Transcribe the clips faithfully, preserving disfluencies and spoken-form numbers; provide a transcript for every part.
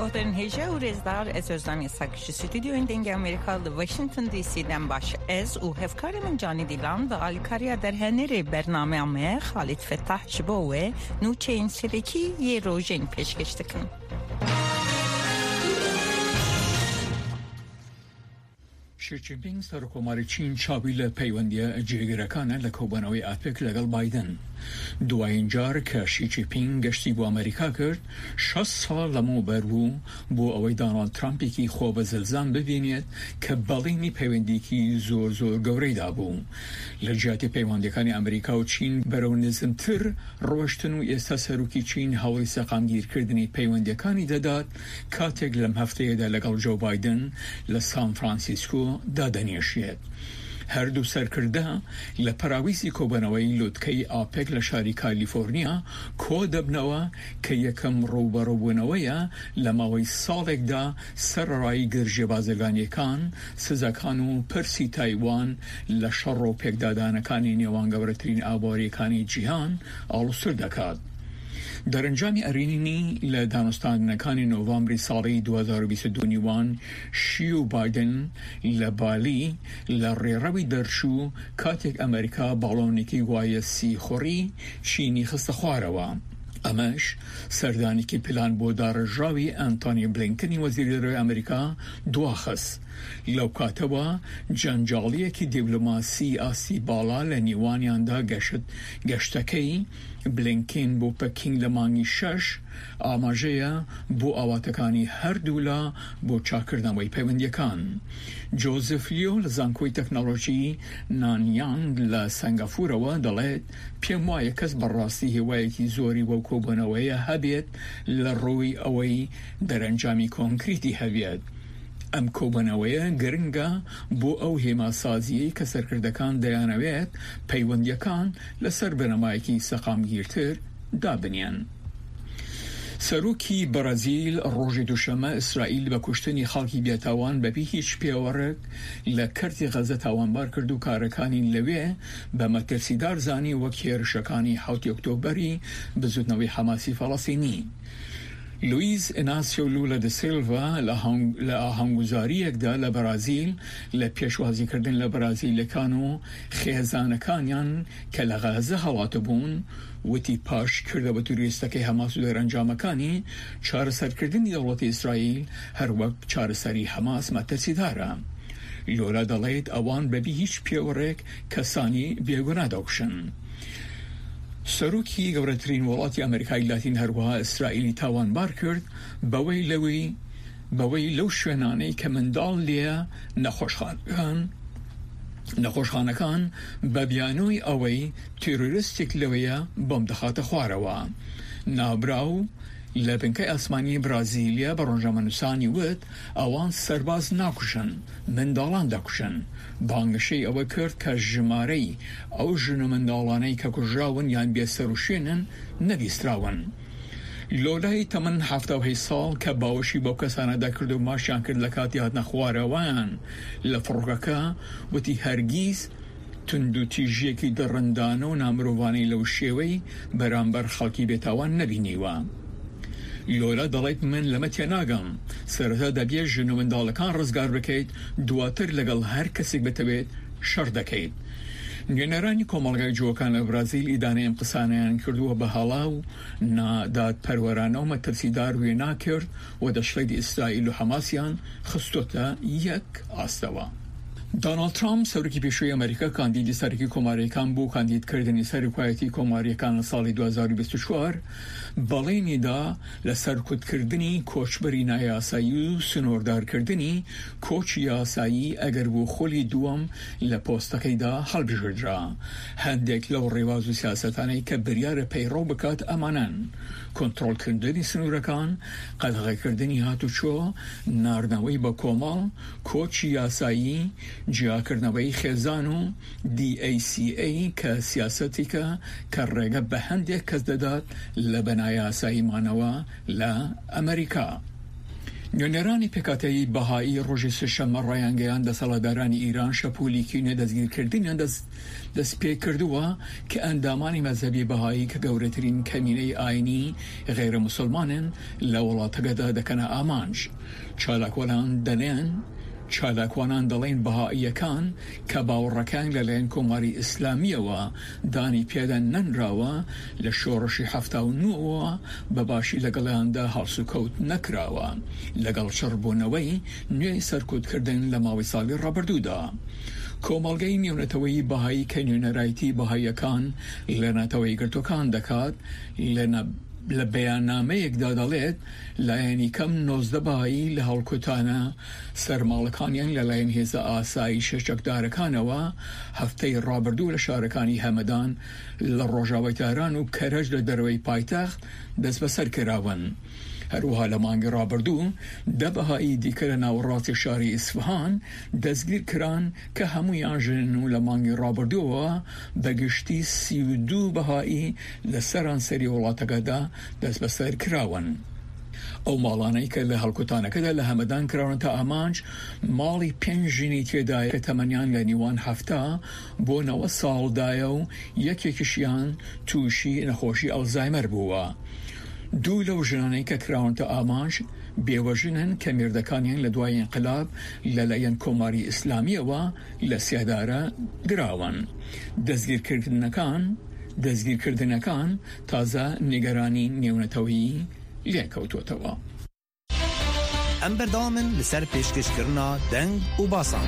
sabahların heja u rezdar ez özlemi sakışı stüdyo indenge Amerikalı Washington D C'den baş ez u hevkarımın cani dilan ve alkariya der heneri bername ame Halit Fettah Jibowe nuçeyin sereki ye rojen peşkeştikin. شی جین پینگ سرکوماری چین چابیل پیوندی جیگرکانه لکوبانوی آپک لگل بایدن. دوایین جار که شی جین پینگ گشتی بو امریکا کرد، شش سال لمو برو بو اوی دانالد ترامپی کی خوب زلزان ببینید که بالینی پیوندی کی زور زور گوری دابو. لجاتی پیوندی کانی امریکا و چین برو نزم تر روشتنو استاسرو کی چین حالی سقامگیر کردنی پیوندی کانی دادات کاتگ لم هفته ده لگل جو بایدن لسان فرانسیسکو دادنیشید. هر دو سرکرده لپراویزی کوبانوی لودکی آپک لشاری کالیفورنیا کود بنوا که یکم روبرو بنویا لماوی سالک دا سر رای گرج بازگانی کان سزاکانو پرسی تایوان لشرو پک دادان کانی نیوان گورترین آباری کانی جهان آلوسر دکاد. در انجام ارینی لدانستان نکانی نوامبر سالی دو هزار و بیست و دو نیوان شیو بایدن لبالی لریروی درشو کاتک امریکا بالونیکی وای سی خوری چینی خست خواروا. امش سردانی که پلان بودار جاوی انتونی بلینکنی وزیر روی امریکا دواخست. لو کاتوا جنجالیه که دیپلماسی آسی بالا لنیوانیان دا گشت گشتکی بلینکن بو پکینگ لمانی شش آماجه بو آواتکانی هر دولا بو چاکردنوی پیوندیکان. جوزف لیو لزانکوی تکنولوژی نانیانگ لسنگافور و دلت پیموای کس براستی هوایتی زوری و کوبانوی هبید لروی اوی در انجامی کنکریتی هبید. ام کوبانوی گرنگا بو او هما سازی که سرکردکان دیانویت پیوندیکان لسر بنامایکی سقامگیرتر دابنین. سروکی برازیل روز دوشنبه اسرائیل با کشتنی خالقی بیاتوان به هیچ پیاورک لکرتی غزه توان بار کردو کارکانی لوی به مترسیدار زانی و کیرشکانی حوت اکتبری به زودنوی حماسی فلسطینی. لوئیز ایناسیو لولا د سیلوا لآهنگوزاری اکدا لبرازیل لپیشوازی کردن لبرازیل لکانو خیزانکانیان که لغازه حوات بون و تی پاش کرده با توریستا که حماسو در انجامکانی چار سر کردن دولت اسرائیل هر وقت چار سری حماس مترسی داره. لولا دلید اوان ببی هیچ پیورک کسانی بیگونه دوکشن. سروکی گورترین ولاتی امریکای لاتین هروها اسرائیلی تاوان بار کرد باوی لوی باوی لو شوینانی که مندال لیا نخوشخانکان نخوشخانکان ببیانوی اوی تروریستیک لویا بمدخات خواروا. نابراو لبنکه اسمانی برازیلیا برانجامنوسانی ود اوان سرباز ناکشن مندالان داکشن. بانگشی او کرد که جماری او جنو مندالانی که کجاون یان بیسروشینن نویستراون. لولای تمن هفته و هی سال که باوشی با کسانه دا کرد و ماشیان کرد لکاتی هات نخواروان لفرقکا و تی هرگیز تندو تیجیه که درندانو نامروانی لوشیوی برانبر خلقی بیتاوان نبینیوان. لولا دلایت من لمتی ناگم سرتا دبیه جنو من دالکان رزگار بکید دواتر لگل هر کسی بتوید شر دکید. جنرانی کمالگای جوکان برازیل ایدانه امقصانیان کردو و بحالاو نا داد پرورانو مترسیدار وی نا کرد و دشلید اسرائیل و حماسیان خستوتا یک آستوا. دونالد ترامپ سرکی پیشوی امریکا کاندیدی سرکی کماریکان بو کاندید کردنی سرکایتی کماریکان سال دو هزار و بیست و چهار بالینی دا لسرکوت کردنی کوچبری نایاسایی و سنوردار کردنی کوچ یاسایی اگر بو خولی دوام لپوستکی دا حل بجرد را. هندک لو ریواز و سیاستانی که بریار پیرو بکات امانن. کنترل کردنی سنورکان قدغه کردنی هاتو چو نارنوی با کومال کوچ یاسایی جا کردنوی خزانو دی ای سی ای که سیاستی که کرگه به هنده کز دادات لبنای آسایی مانوا لا امریکا. نێرانی پێکاتەیی بەهایی ڕۆژی سێشەممە ڕایانگەیان دەسەڵاتدارانی ئیران شەپۆلیکینە دەستگیرکردنیان دەست پێ کردووە کە ئەندامانی مەزهەبی بەهایی کە گەورەترین کەمینەی ئاینی غێرە موسڵمانن لە وڵاتەکەدا دەکەنە ئامانج. چالاکوانان دەڵێن چالاکوانان دەڵێن بەهاییەکان کە باوەڕەکان لەلایەن کۆماری ئیسلامیەوە دانی پێدا نەنراوە لە شۆڕشی هەفتا و نوەوە بەباشی لەگەڵیاندا هەڵسوکەوت نەکراوە لەگەڵ شەڕبوونەوەی نوێی سەرکوتکردن لە ماوەی ساڵی ڕابردوودا. کۆمەڵگەی نێونەتەوەی بەهایی کە نوێنەرایەتی بەهاییەکان لە نەتەوەی گرتوەکان دەکات لە بەیاننامەیەکدا دەڵێت لایەنی کەم نۆزدە بەهایی لە هەڵکوتانە سەرماڵەکانیان لەلایەن هێزە ئاسایی شەشەکدارەکانەوە هەفتەی ڕابردوو لە شارەکانی هەمەدان لە ڕۆژاوای تاران و کەرەج لە دەروەی پایتەخت دەست بەسەر کراون. هەروەها لە مانگی ڕابردوو دە بەهایی دیکە لە ناوەڕاستی شاری ئیسفهان دەستگیر کران کە هەموویان ژن و لە مانگی ڕابردووەوە بەگشتی سی و دوو بەهایی لە سەرانسەری وڵاتەکەدا دەست بەسەر کراون. ئەو ماڵانەی کە لە هەڵکوتانەکەدا لە هەمەدان کراون تا ئامانج ماڵی پێنج ژنی تێدایە کە تەمەنیان لە نیوان هەفتە بۆ نەوە ساڵدایە و یەکێکیشیان تووشی نەخۆشی ئەڵزایمەر بووە. دوو لەو ژنانەی کە کراون تا ئامانج بێوەژنن کە مێردەکانیان لە دوای انقلاب لەلایەن کۆماری ئیسلامیەوە لە سیادارە گراون. دەستگیرکردنەکان دەستگیرکردنەکان تازە نیگەرانی نێونەتەوەیی لێکەوتوتەوە. ئەم بەردەوامن لەسەر پێشکەشکردنا دەنگ و باسان.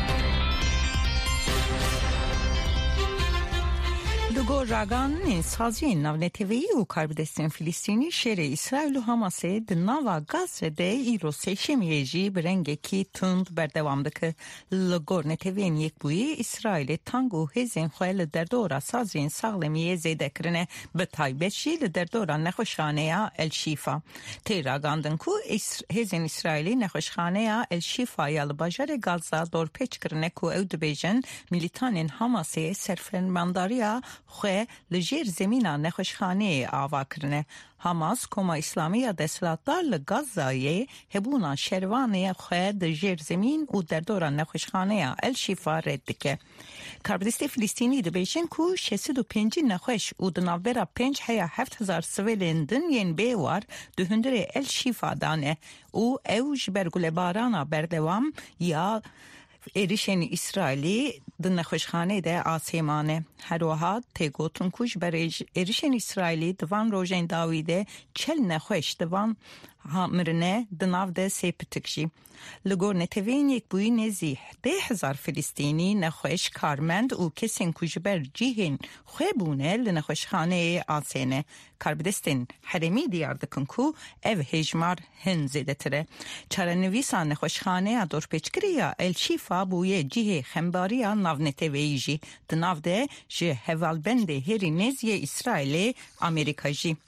لگو راگان سازی ناونتوی و کاربدستین فلسطینی شهر اسرائیل و حماسه د ناوا غزه ده ایرو سشمیجی برنگه کی تند بردوام دکه لگو نتوین یک بوی اسرائیل تانگو هزین خویل در دورا سازین ساغلمی زیده کرنه به تایبشی در دورا نخوشخانه الشیفا تی راگاندن کو هزین اسرائیلی نخوشخانه الشیفا یا لباجر غزه دور پیچ کرنه کو او دبیجن میلیتانین حماسه سرفرمانداریا خواه لجیر زمینه نخوشخانه آوا کرنه. حماس کما اسلامی دستلاتدار لغزه هبونا شروانه خواه لجیر زمین و در دوران نخوشخانه الشیفا رد که. کاربدست فلسطینی ده بیشن کو شصت و پنج نخوش و دنابرا پنج هیا هفت هزار سویلین دنین بیوار دهندر الشیفا دانه و اوج برگل بارانا بردوام یا ایریشن اسرائیلی د نخوشخانه ده آسیمانه هر وها تگوتون کوش برای ایریشن اسرائیلی دوان روژن داویده چل نخوش دوان مرنه دناو ده سیپتکشی لگور نتوین یک بوی نزی ده هزار فلسطینی نخوش کارمند و کسین کوش بر جیهن خوبونه لنخوشخانه آسینه کاربدستین حرمی دیار دکن کو او هجمار هن زیده تره چرا نویسان نخوشخانه دور پیچکریا الشیفا بوی جیه خمباریا ناو نتویجی دناو ده جه هوالبنده هری نزی اسرائیل امریکا جی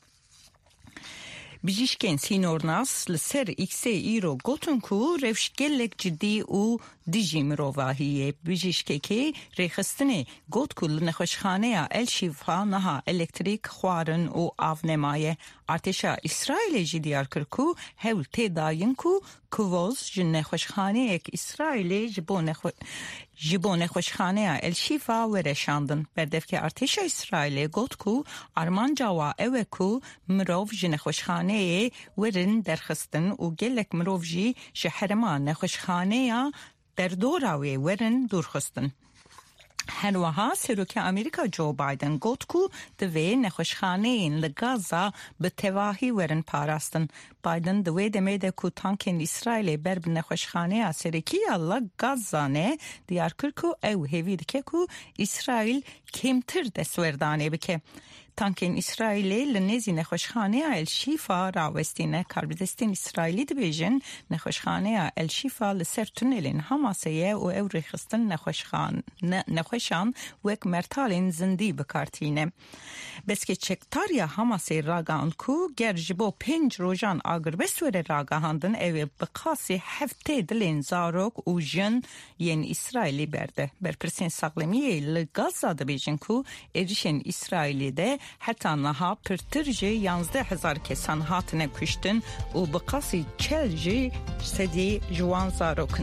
بیشکن سینورناس لسر ایکسه ایرو گوتن کو روشگلک جدی و دیجی مروواهیه بیشکه که ریخستنه گوت کل نخوشخانه الشیفا نها الکتریک خوارن و آونمایه ارتشا اسرائیل جدیار کرکو هول تداین کو کووز جن نخوشخانه یک اسرائیل جبو نخو جبو نخوشخانه الشیفا ورشاندن بردف که ارتشا اسرائیل گوت کو ارمان جاوا اوه کو مروف جن نخوشخانه ورن درخستن و گلک مروف جی شهرمان نخوشخانه در دوراوی ورن دورخستن. هر وها سروک امریکا جو بایدن گوت کو دوی نخوشخانه این لگازا به تواهی ورن پاراستن. بایدن دوی دمیده کو تانکین اسرائیل بر به نخوشخانه سرکی اللہ گازانه دیار کر کو او هیوید که کو اسرائیل کمتر دستوردانه بکه. تانکین اسرائیلی لنزی نخوشخانه الشیفا راوستینه کاربدستین اسرائیلی دبیجن نخوشخانه الشیفا لسر تونلین حماسیه و او ریخستن نخوشخان نخوشان وک مرتالین زندی بکارتینه. بس که چکتاریا حماسی راگان کو گرجبو پنج روژان آگر بسور راگاهاندن او بقاسی هفته دلین زاروک و جن ین اسرائیلی برده. برپرسین ساقلمیه لگازا دبیجن کو ایریشن اسرائیلی ده حتی نها پرترجی یانزده هزار کسان هاتنه کشتن و بقاسی چلجی سدی جوان زاروکن.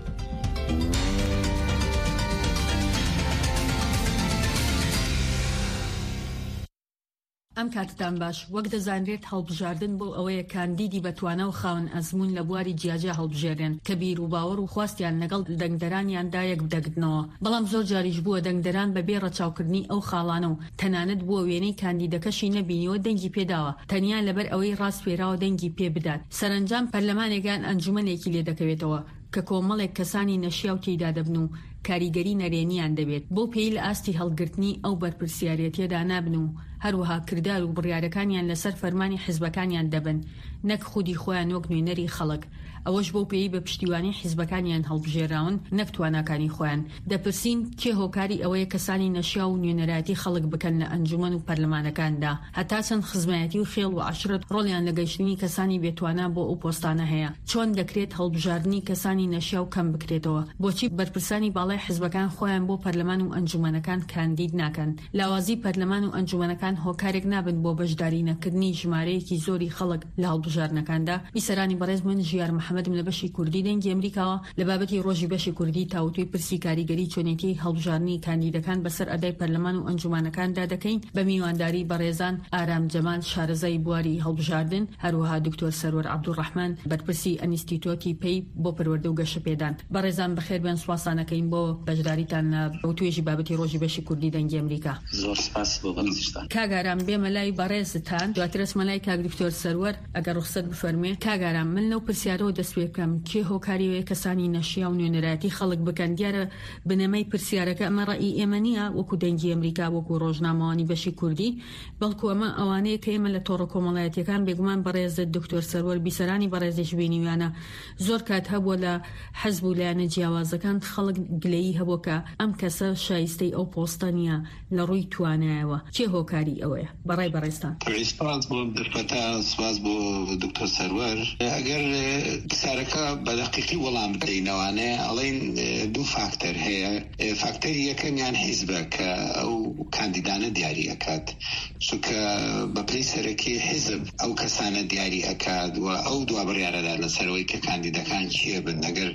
ئەم کاتتان باش وەک دەزانرێت هەڵبژاردن بۆ ئەوەیە کاندیدی بەتوانە و خاون ئەزمون لە بواری جیاجا هەڵبژێرێن کە بیر و باوەڕ و خواستیان لەگەڵ دەنگدەرانیاندا یەک بدەگرنەوە. بەڵام زۆر جاریش بووە دەنگدەران بەبێ ڕەچاوکردنی ئەو خاڵانە و تەنانەت بووە وێنەی کاندیدەکەشی نەبینیوە دەنگی پێداوە تەنیا لەبەر ئەوەی ڕاستفێراوە دەنگی پێ بدات. سەرنجام پەرلەمانێکیان ئەنجومەنێکی لێ دەکەوێتەوە کە کۆمەڵێک کەسانی نەشیا و تێیدا دەبن و کاریگەری نەرێنیان دەبێت بۆ پێی لە ئاستی هەڵگرتنی ئەو بەرپرسیارەتیەدا نابن و هەروەها کردار و بڕیارەکانیان لەسەر فەرمانی حیزبەکانیان دەبن نەک خودی خۆیان وەک نوێنەری خەڵک. ئەوەش بۆ پێی بە پشتیوانی حیزبەکانیان هەڵبژێراون نەک تواناکانی خۆیان. دەپرسین کێ هۆکاری ئەوەیە کەسانی نەشیا و نوێنەراتی خەڵک بکەن لە ئەنجومەن و پەرلەمانەکاندا هەتا چەند خزمایەتی و خێڵ و عەشرەت ڕۆڵیان لە گەیشتنی کەسانی بێتوانە بۆ ئەو پۆستانە هەیە. چۆن دەکرێت هەڵبژاردننی کەسانی نەشیا و کەم بکرێتەوە؟ بۆچی بەرپرسانی باڵای حیزبەکان خۆیان بۆ پەرلەمان و ئەنجومەنەکان کاندید ناکەن؟ لاوازی پەرلەمان و ئەنجومەنەکان هۆکارێک نابن بۆ بەشداری نەکردنی ژمارەیەکی زۆری خەڵک لە هەڵبژاردنەکاندا. بیسەرانی بەڕێز من ژیار محەممەدم لە بەشی کوردی دەنگی ئەمریکاوە لە بابەتی ڕۆژی بەشی کوردی تاوتوی پرسی کاریگەری چۆنێتی هەڵبژاردننی کاندیدەکان بەسەر ئەدای پەرلەمان و ئەنجومەنەکاندا دەکەین بە میوانداری بەڕێزان ئارام جەمال شارەزای بواری هەڵبژاردن هەروەها دکتۆر سەرۆر عەبدوڕەحمان بەرپرسی ئەنیستیتۆتی پێی بۆ پەروەردە و گەشەپێدان. بەڕێزان بەخێر بێن سواسانەکەین بۆ بەشداریتان لە توێژی بابەتی ڕۆژی بەشی کوردی دەنگی ئەمریکا. زۆر سپاس بۆ بەنزیشتان. کاگارام بێمە لای بەڕێزتان دواتر ئەچمە لای کاک دکتۆر سەرۆر ئەگەر ڕوخسەت بفەرمێ. کاگارام من لەو پرسیارەوە دەست پێ بکەم کێ هۆکاریوەیە کەسانی نەشیا و نوێنەراتی خەڵک بکەن؟ دیارە بنەمەی پرسیارەکە ئەمە ڕەئی ئێمە نییە وەکو دەنگی ئەمریکا وەکو ڕۆژنامەوانی بەشی کوردی بەڵکو ئەمە ئەوانەیە کە ئێمە لە تۆڕە کۆمەڵایەتیەکان بێگومان بەڕێزت دکتۆر سەرۆر بیسەرانی بەڕێزیش بینیوانە زۆر کات هەبووە لە حەزب و لایەنە جیاوازەکان خەڵک گلەیی هەبووە کە ئەم کەسە شایستەی ئەو پۆستە نییە لە ڕووی توانایەوە. کێ هۆکاری ئەوەیە؟ بەڕای بەڕێستان. سپاس بۆ دەرفەتە، سپاس بۆ دکتۆر سەرۆر. ئەگەر پرسیارەکە بە دەقیقی وەڵام بدەینەوانێ ئەڵێن دوو فاکتەر هەیە. فاکتەری یەکەمیان حیزبە کە ئەو کاندیدانە دیاری ئەکات، چونکە بە پێی سەرەکی حیزب ئەو کەسانە دیاری ئەکات و ئەو دوا بڕیارەدا لەسەرەوەی کە کاندیدەکان چیە بن. ئەگەر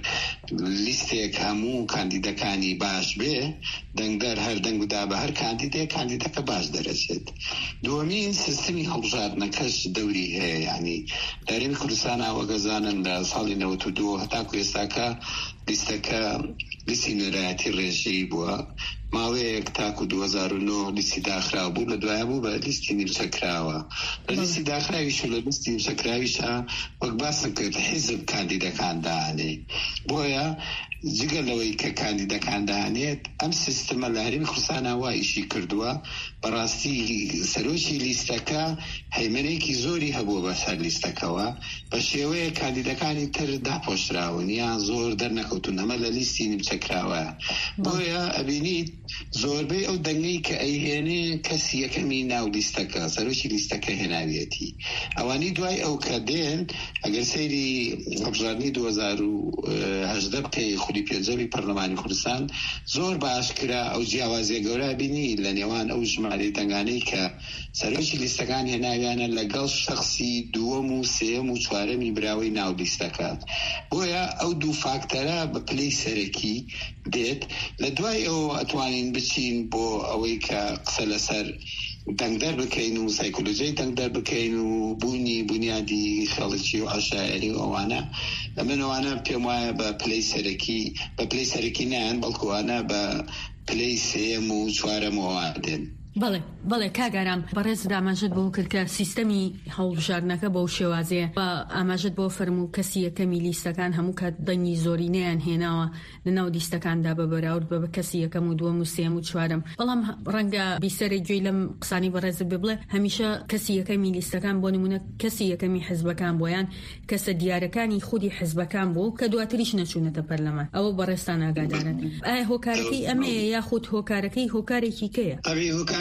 لیستێک هەموو کاندیدەکانی باش بێ دەنگدەر هەر دەنگدا بە هەر کاندیدێک کاندیدەکە باش دەرەچێت. دووەمین سیستمی هەڵبژاردنەکەش دەوری هەیە، یعنی دەرێمی کوردستان ئاوەگەزانن لە ساڵی نەوەت و دوو هەتاکو ئێستاکە لیستەکە لیستی نوێنەراتی ڕێژەیی بووە. ماوەیەک تاکو دوو هەزار و نۆ لیستی داخرا بوو، لە دوایە بوو بە لیستی نیمچەکراوە. لە لیستی داخراویش و لە لیستی نیمچەکراویشە وەک باسم کرد حیزب کاندیدەکان داهەنێ. بۆیە جگە لەوەی کە کاندیدەکان داهەنێت ئەم سیستەمە لە هەرێمی کوردستان وا ئیشی کردووە. بەڕاستی سەرۆکی لیستەکە هەیمنەیەکی زۆری هەبووە بەسەر لیستەکەوە، بە شێوەیە کاندیدەکانی تر داپۆشراون یان زۆر دەرنەکەوتون. ئەمە لە لیستی نیمچەکراوە. بۆیە ئەبینیت زۆربەی ئەو دەنگەی کە ئەیهێنێ کەسی یەکەمی ناو لیستەکە سەرۆکی لیستەکە هێناویەتی. ئەوانی دوای ئەو کە دێن ئەگەر سەیری هەڵبژاردننی دوو هەزار و هەژدە بکەی خولی پێنجەمی پەرلەمانی کوردستان زۆر باشکرا ئەو جیاوازیە گەورە بینی لە نێوان ئەو ژمارەی دەنگانەی کە سەرۆکی لیستەکان هێناویانە لەگەڵ شەخسی دووەم و سێم و چوارەمی براوەی ناو لیستەکە. بۆیە ئەو دوو فاکتەرە بە پلەی سەرەکی دێت. لە دوای ئەو ئەتوانین بچین بۆ ئەوەی کە قسە لەسەر دەنگدەر بکەین و سایکۆلۆژیای دەنگدەر بکەین و بوونی بنیادی خەڵکی و عەشایری و ئەوانە. من ئەوانە پێم وایە بە پلەی سەرەکی بە پلەی سەرەکی نایەن، بەڵکووانە بە پلەی سێم و چوارەمەوە دێن. بەڵێ بەڵێ کاگارام بەڕێز ئاماژت بۆ کرد کە سیستەمی هەڵبژاردنەکە بەو شێوازەیە بە ئاماژت بۆ فەرموو کەسی یەکەمی لیستەکان هەموو کات دەنگی زۆرینەیان هێناوە لە ناو لیستەکاندا بە بەراورد بە کەسی یەکەم و دووەم و سێم و چوارەم. بەڵام ڕەنگە بیسەرێک گوێی لەم قسانی بەڕێز بڵێ هەمیشە کەسی یەکەمی لیستەکان بۆ نمونە کەسی یەکەمی حیزبەکان بۆیان کەسە دیارەکانی خودی حیزبەکان بوو کە دواتریش نەچوونەتە پەرلەمان. ئەوە بەڕێستان ئاگادارن. ئایا هۆکارەکەی ئەمەیە یاخود هۆکارەکەی هۆکارێکی کەیە؟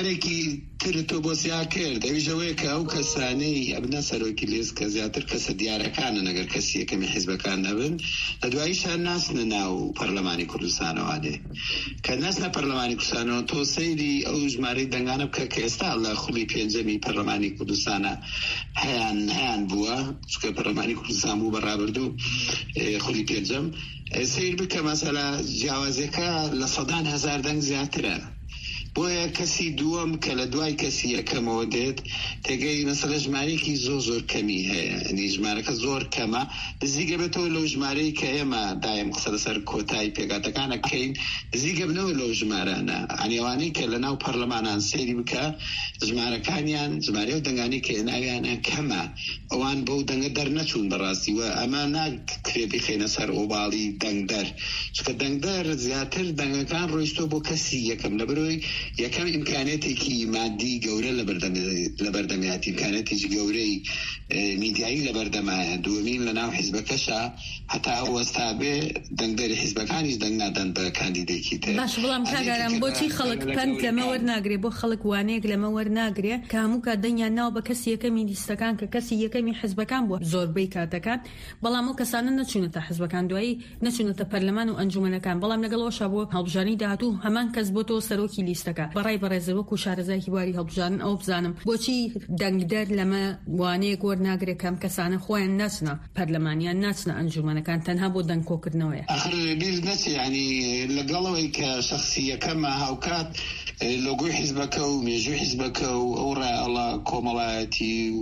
سوالێکی تر تۆ بۆسیا کرد ئەویژەوەیە کە ئەو کەسانەی ئەبنە سەرۆکی لێز کە زیاتر کەسە دیارەکانە نەگەر کەسی یەکەمی حیزبەکان نەبن لە دواییشان ناسنە ناو پەرلەمانی کوردستانەوانێ کە ناسنە پەرلەمانی کوردستانەوە تۆ سەیری ئەو ژمارەی دەنگانە بکە کە ئێستا لە خوڵی پێنجەمی پەرلەمانی کوردستانە هەیان هەیان بووە چکە پەرلەمانی کوردستان بوو بەڕابردوو خوڵی پێنجەم سیر بکە مەسەلا جیاوازەکە لە سەدان هەزار دەنگ زیاترە بۆیە کەسی دووەم کە لە دوای کەسی یەکەمەوە دێت تێگەی مەسەلە ژمارەیەکی زۆر زۆر کەمی هەیە ئەنی ژمارەکە زۆر کەمە نزیکە بێتەوە لەو ژمارەی کە ئێمە دایم قسە لەسەر کۆتایی پێگاتەکان دەکەین نزیکە بنەوە لەو ژمارانە ئەنیێوانەی کە لە ناو پەرلەمانان سەیری بکە ژمارەکانیان ژمارە و دەنگانی کە هێناویانە کەمە ئەوان بەو دەنگە دەرنەچوون بەڕاستیوە ئەمە ناکرێ بخێنە سەر ئۆباڵی دەنگدەر چکە دەنگدەر زیاتر دەنگەکان ڕۆیشتۆ بۆ کەسی یەکەم لەبەرەوەی یەکەم ئیمکانێتێکی مادی گەورە لە بەردەمیاتی ئیمکانێتێکی گەورەی میدیایی لە بەردەمایە دووەمین لە ناو حیزبەکەشە هەتا ئەوەستا بێ دەنگدەری حیزبەکانیش دەنگ نادەن بە کاندیدێکی تر باش بەڵام کاگارم بۆچی خەڵک پەند لەمە وەرناگرێ بۆ خەڵک وانەیەک لەمە وەرناگرێ کە هەموو کات دەنگیان ناو بە کەسی یەکەمی لیستەکان کە کەسی یەکەمی حیزبەکان بووە زۆربەی کاتەکان بەڵام ئەو کەسانە نەچوونەتە حیزبەکان دوایی نەچوونەتە پەرلەمان و ئەنجومەنەکان بەڵام لەگەڵەوەشە بۆ هەڵبژارنی داهاتوو هەمان کەس بۆ تۆ سەرۆکی لیستەکە بەڕای بەڕێزەوەک و شارەزایکی واری هەڵبژارن ئەو بزانم بۆچی دەنگدەر لەمە وانەیەک وەرناگرێ کەم کەسانە خۆیان ناچنە پەرلەمانیان ناچنە ئەنجومەنەکان تەنها بۆ دەنگ کۆکردنەوەیە ئاخر بیر نەچێ ینی لەگەڵەوەی کە شەخسی یەکەمە هاوکات لۆگۆی حیزبەکە و مێژووی حیزبەکە و ئەو ڕایەڵە کۆمەڵایەتی و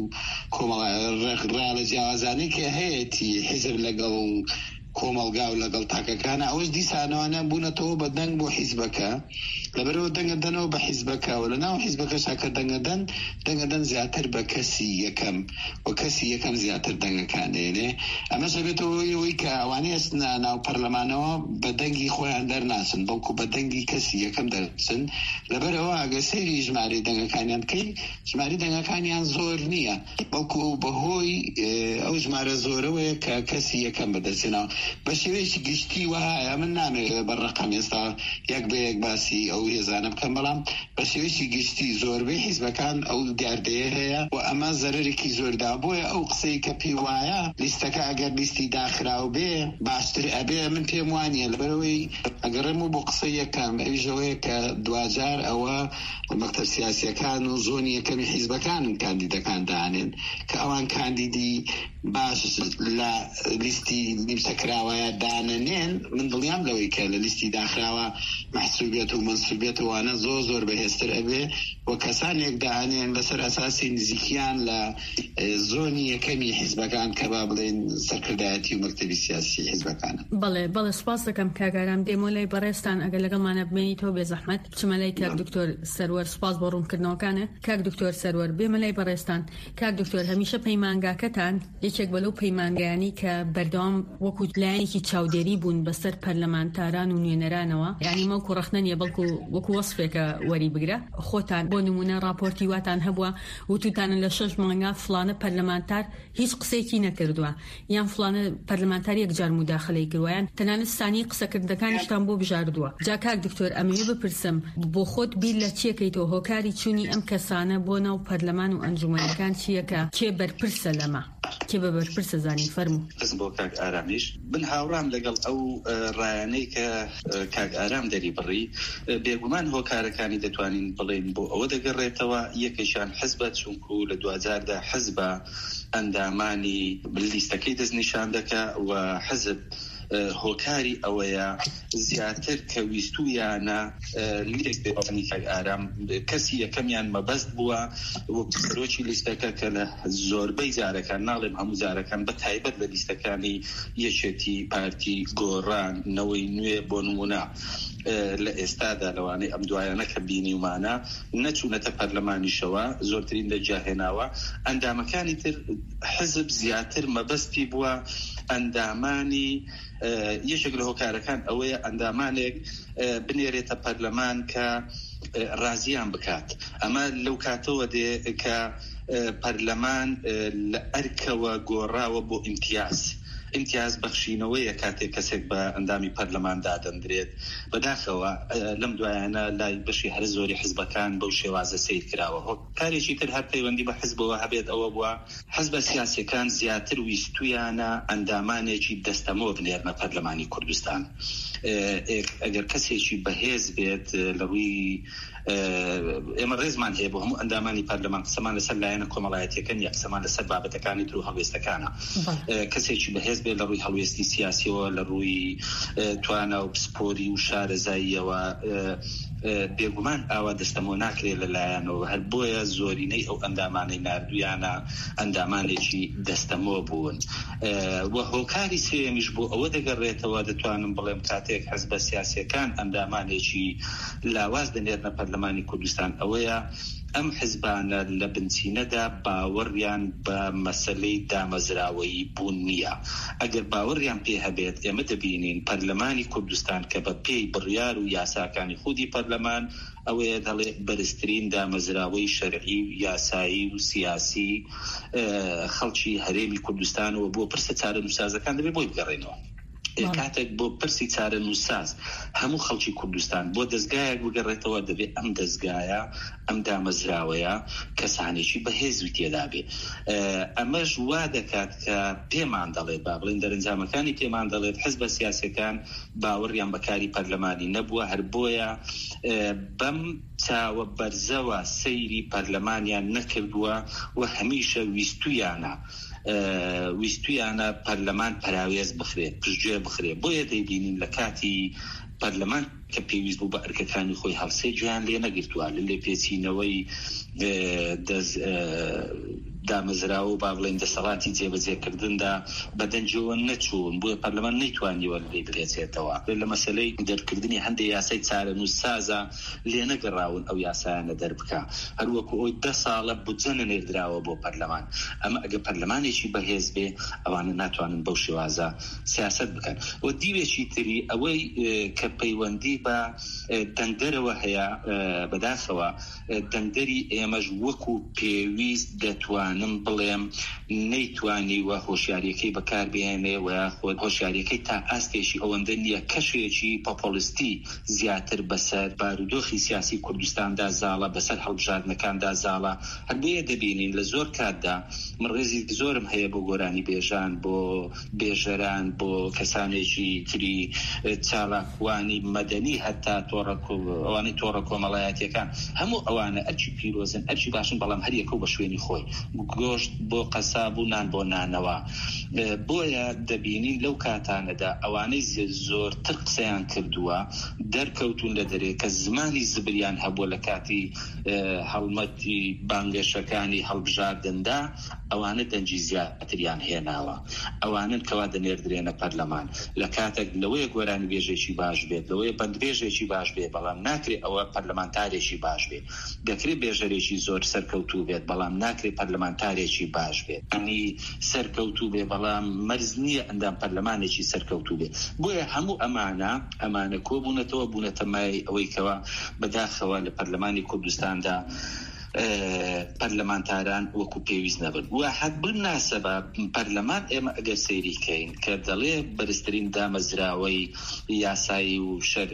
کۆمەڵای لە جیاوازانەی کە هەیەی حیزب لەگەڵ کۆمەڵگا و لەگەڵ تاکەکانە ئەوەش دیسانەوەنە بوونەتەوە بە دەنگ بۆ حیزبەکە لەبەرەوە دەنگەدەنەوە بە حیزبەکەەوە لە ناو حیزبەکەشا کە دەنگەدەن دەنگەدەن زیاتر بە کەسی یەکەم و کەسی یەکەم زیاتر دەنگەکانێنێ ئەمەش بێتەوە ئەوەی کە ئەوانەی ئەستنا ناو پەرلەمانەوە بە دەنگی خۆیان دەرناچن بەڵکو بە دەنگی کەسی یەکەم دەرچن لەبەرەوە ئەگە سەیری ژمارەی دەنگەکانیان بکەین ژماری دەنگەکانیان زۆر نییە بەڵکو بەهۆی ئەو ژمارە زۆرەوەیە کە کەسی یەکەم بەدەچێنەوە بە شێوەیەکی گشتی وایە من نامێت بەڕقەم ئێستا یەک بە یەک باسی ئەو هێزانە بکەم بەڵام بە شێوەیەکی گشتی زۆربەی حیزبەکان ئەو دیاردەیە هەیە و ئەمە زەرێکی زۆردا بۆیە ئەو قسەی کە پێی وایە لیستەکە ئەگەر لیستی داخراو بێ باشتر ئەبێ من پێم وانیە لەبەرەوەی ئەگەڕێمە بۆ قسە یەکەم ئەویژەوەیە کە دوجار ئەوە مەکتەب سیاسیەکان و زۆنی یەکەمی حیزبەکان کاندیدەکان دانێن کە ئەوان کاندیدی باش لە لیستی نیمسەکراوەیە دانەنێن من دڵیام لەوەی کە لە لیستی داخراوە محسوبیت و منسوبیت وانە زۆر زۆر بەهێزتر ئەبێ و کەسانێک دانێن بەسەر ئەساسی نزیکیان لە زۆنی یەکەمی حیزبەکان کە با بڵێن سەرکردایەتی و مەکتەبی سیاسی حیزبەکانە. بەڵێ بەڵێ سپاس دەکەم کاگارام دێمە لای بەڕێستان ئەگەر لەگەڵمانە بمێنیتەوە بێ زەحمەت بچمە لای کاک دکتۆر سەروەر سپاس بۆ ڕوونکردنەوەکانە کاک دکتۆر سەروەر بێمە لای بەڕێستان کاک دکتۆر هەمیشە پەیمانگاکەتان یەکێک بەلەو پەیمانگایانی کە بەردەوام وەکو لایەنێکی چاودێری بوون بەسەر پەرلەمانتاران و نوێنەرانەوە یعنی مەو کوڕەخنەنیە بەڵکو وەکو وەسفێکە وەری بگرە خۆتان بۆ نمونە راپۆرتی واتان هەبووە وتوتانە لە شەش مانگا فلانە پەرلەمانتار هیچ قسێکی نەکردووە یان فلانە پەرلەمانتار یەکجار موداخلەی کردویان تەنانەت ستانی قسەکردەکانیشتان بۆ بژاردووە جا کاک دکتۆر ئەمەوێ بپرسم بۆ خۆت بیر لە چیەکەیتەوە هۆکاری چوونی ئەم کەسانە بۆ ناو پەرلەمان و ئەنجومەنەکان چیەکە کێ بەرپرسە لەمە کێ بە بەرپرسە زانی فەرموو قسم بۆ کاک ئارامیش بن هاوڕام لەگەڵ ئەو ڕایانەی کە کاک ئارام دەری بڕی بێگومان هۆکارەکانی دەتوانین بڵێن بۆ ئەوە دەگەڕێتەوە یەکێشان حزبە چونکو لە دوجاردا حزبە ئەندامانی لیستەکەی دەستنیشان دەکە و حزب هۆکاری ئەوەیە زیاتر کە ویستویانە لیست بێبانی کاک ئارام کەسی یەکەمیان مەبەست بووە وەکو سەرۆکی لیستەکە کە لە زۆربەی جارەکان ناڵێم هەموو جارەکان بە تایبەت لە لیستەکانی یەکێتی پارتی گۆڕانەوەی نوێ بۆ نمونە لە ئێستادا لەوانەی ئەم دوایانە کە بینیمانە نەچوونەتە پەرلەمانیشەوە زۆرترین دەرجاهێناوە ئەندامەکانی تر حزب زیاتر مەبەستی بووە ئەندامانی یەکێک لە هۆکارەکان ئەوەیە ئەندامانێک بنێرێتە پەرلەمان کە ڕازیان بکات ئەمە لەو کاتەوە دێ کە پەرلەمان لە ئەرکەوە گۆڕاوە بۆ ئیمتیاز امتیاز بەخشینەوەیە کاتێک کەسێک بە ئەندامی پەرلەمان دادەندرێت. بەداخەوە لەم دوایانە لای بەشی هەر زۆری حزبەکان بەو شێوازە سیر کراوە. کارێکی تر هەر پەیوەندی بە حزبەوە هەبێت ئەوە بووە حزبە سیاسیەکان زیاتر ویستویانە ئەندامانێکی دەستەمۆ بنێرنە پەرلەمانی کوردستان. ئەگەر کەسێکی بەهێز بێت لە ڕووی ئێمە ڕێزمان هەیە بۆ هەموو ئەندامانی پەرلەمان قسەمان لەسەر لایەنە کۆمەڵایەتیەکان یا قسەمان لەسەر بابەتەکانی تر و هەڵوێستەکانە. کەسێکی بەهێز بێت لە ڕووی هەڵوێستی سیاسیەوە، لە ڕووی توانە و پسپۆری و شارەزاییەوە بێگومان ئاوا دەستەمۆ ناکرێت لەلایەنەوە. هەر بۆیە زۆرینەی ئەو ئەندامانەی نردویانە ئەندامانێکی دەستەمۆ بوون. وە هۆکاری سێمیش بۆ ئەوە دەگەڕێتەوە دەتوانم بڵێم کاتێک حزبە سیاسیەکان ئەندامانێکی لاواز دەنێرنە پەرلەمانی کوردستان ئەوەیە ئەم حزبانە لە بنچینەدا باوەڕیان بە مەسەلەی دامەزراوەیی بوون نییە. ئەگەر باوەڕیان پێ هەبێت ئێمە دەبینین پەرلەمانی کوردستان کە بە پێی بڕیار و یاساکانی خودی پەرلەمان ئەوەیە دەڵێ بەرزترین دامەزراوەی شەرعی و یاسایی و سیاسی خەڵکی هەرێمی کوردستانەوە بۆ پرسە چارە نووسازەکان دەبێت بۆی بگەڕێنەوە. کاتێک بۆ پرسی چارە نووساز هەموو خەڵکی کوردستان بۆ دەستگایەک بگەڕێتەوە دەبێت ئەم دەستگایە ئەم دامەزراوەیە کەسانێکی بەهێزوی تێدا بێ. ئەمەش وا دەکات کە پێمان دەڵێت با بڵێن دەرەنجامەکانی پێمان دەڵێت حزبە سیاسیەکان باوەڕیان بەکاری پەرلەمانی نەبووە، هەر بۆیە بەم چاوە بەرزەوە سەیری پەرلەمانیان نەکردووە و هەمیشە ویستویانە ویستویانە پەرلەمان پەراوێز بخرێت، پشتگوێ بخرێت. بۆیە دەیبینین لە کاتی پەرلەمان کە پێویست بوو بە ئەرکەکانی خۆی هەڵسێ گوێیان لێ نەگرتووە لە لێپێچینەوەی دامەزراوە و با بڵێن دەسەڵاتی جێبەجێکردندا بەدەنجەوە نەچوون، بۆیە پەرلەمان نەیتوانیوە لێ بڕێچێتەوە. لە مەسەلەی دەرکردنی هەندێک یاسای چارە نووسازە لێ نەگەڕاون ئەو یاسایانە دەربکە، هەروەکو ئەوی دە ساڵە بودجە نەنێردراوە بۆ پەرلەمان. ئەمە ئەگە پەرلەمانێکی بەهێز بێ ئەوانە ناتوانن بەو شێوازە سیاسەت بکەن. و دیوێکی تری ئەوەی کە پەیوەندی بە دەنگدەرەوە هەیە بەداخەوە دەنگدەری ئێمەش وەکو پێویست دەتوانم بڵێم نەیتوانی وە هۆشیاریەکەی بەکاربێنێ و یاخۆت هۆشیاریەکەی تا ئاستێکی ئەوەندە نییە کەشێکی پۆپۆلیستی زیاتر بەسەر بارودۆخی سیاسی کوردستاندا زاڵە، بەسەر هەڵبژاردنەکاندا زاڵە. هەر بۆیە دەبینین لە زۆر کاتدا من ڕێزی زۆرم هەیە بۆ گۆرانی بێژان، بۆ بێژەران، بۆ کەسانێکی تری چالاکوانی مەدەنی هەتا ئەوانەی تۆڕە کۆمەڵایەتیەکان هەموو ئەوانە ئەرچی پیرۆزن ئەرچی باشن، بەڵام هەر یەکەو بە شوێنی خۆی گۆشت بۆ قەساب و نان بۆ نانەوە. بۆیە دەبینین لەو کاتانەدا ئەوانەی زۆرتر قسەیان کردووە دەرکەوتون لە دەرێ کە زمانی زبریان هەبووە لە کاتی هەڵمەتی بانگێشەکانی هەڵبژاردندا ئەوانە دەنجی زیاتریان هێناوە، ئەوانن کەوا دەنێردرێنە پەرلەمان. لە کاتێک لەوەیە گۆرانی بێژێکی باش بێت، لەوەیە بەندبێژێکی باش بێت، بەڵام ناکرێت ئەوە پەرلەمانتارێکی باش بێت. دەکرێت بێژەرێکی زۆر سەرکەوتوو بێت بەڵام ناکرێت پەرلەمانتارێکی باش بێت. ئەنی سەرکەوتوو بێ بەڵام مەرز نییە ئەندام پەرلەمانێکی سەرکەوتوو بێت. بۆیە هەموو ئەمانە ئەمانە کۆبوونەتەوە بوونەتە مای ئەوەی کەوا بەداخەوە لە پەرلەمانی کوردستاندا پەرلەمانتاران وەکو پێویست نەبن. و حەد بناسەبە پەرلەمان ئێمە ئەگەر سەیریکەین کە دەڵێ بەرزترین دامەزراوەی یاسایی و شەر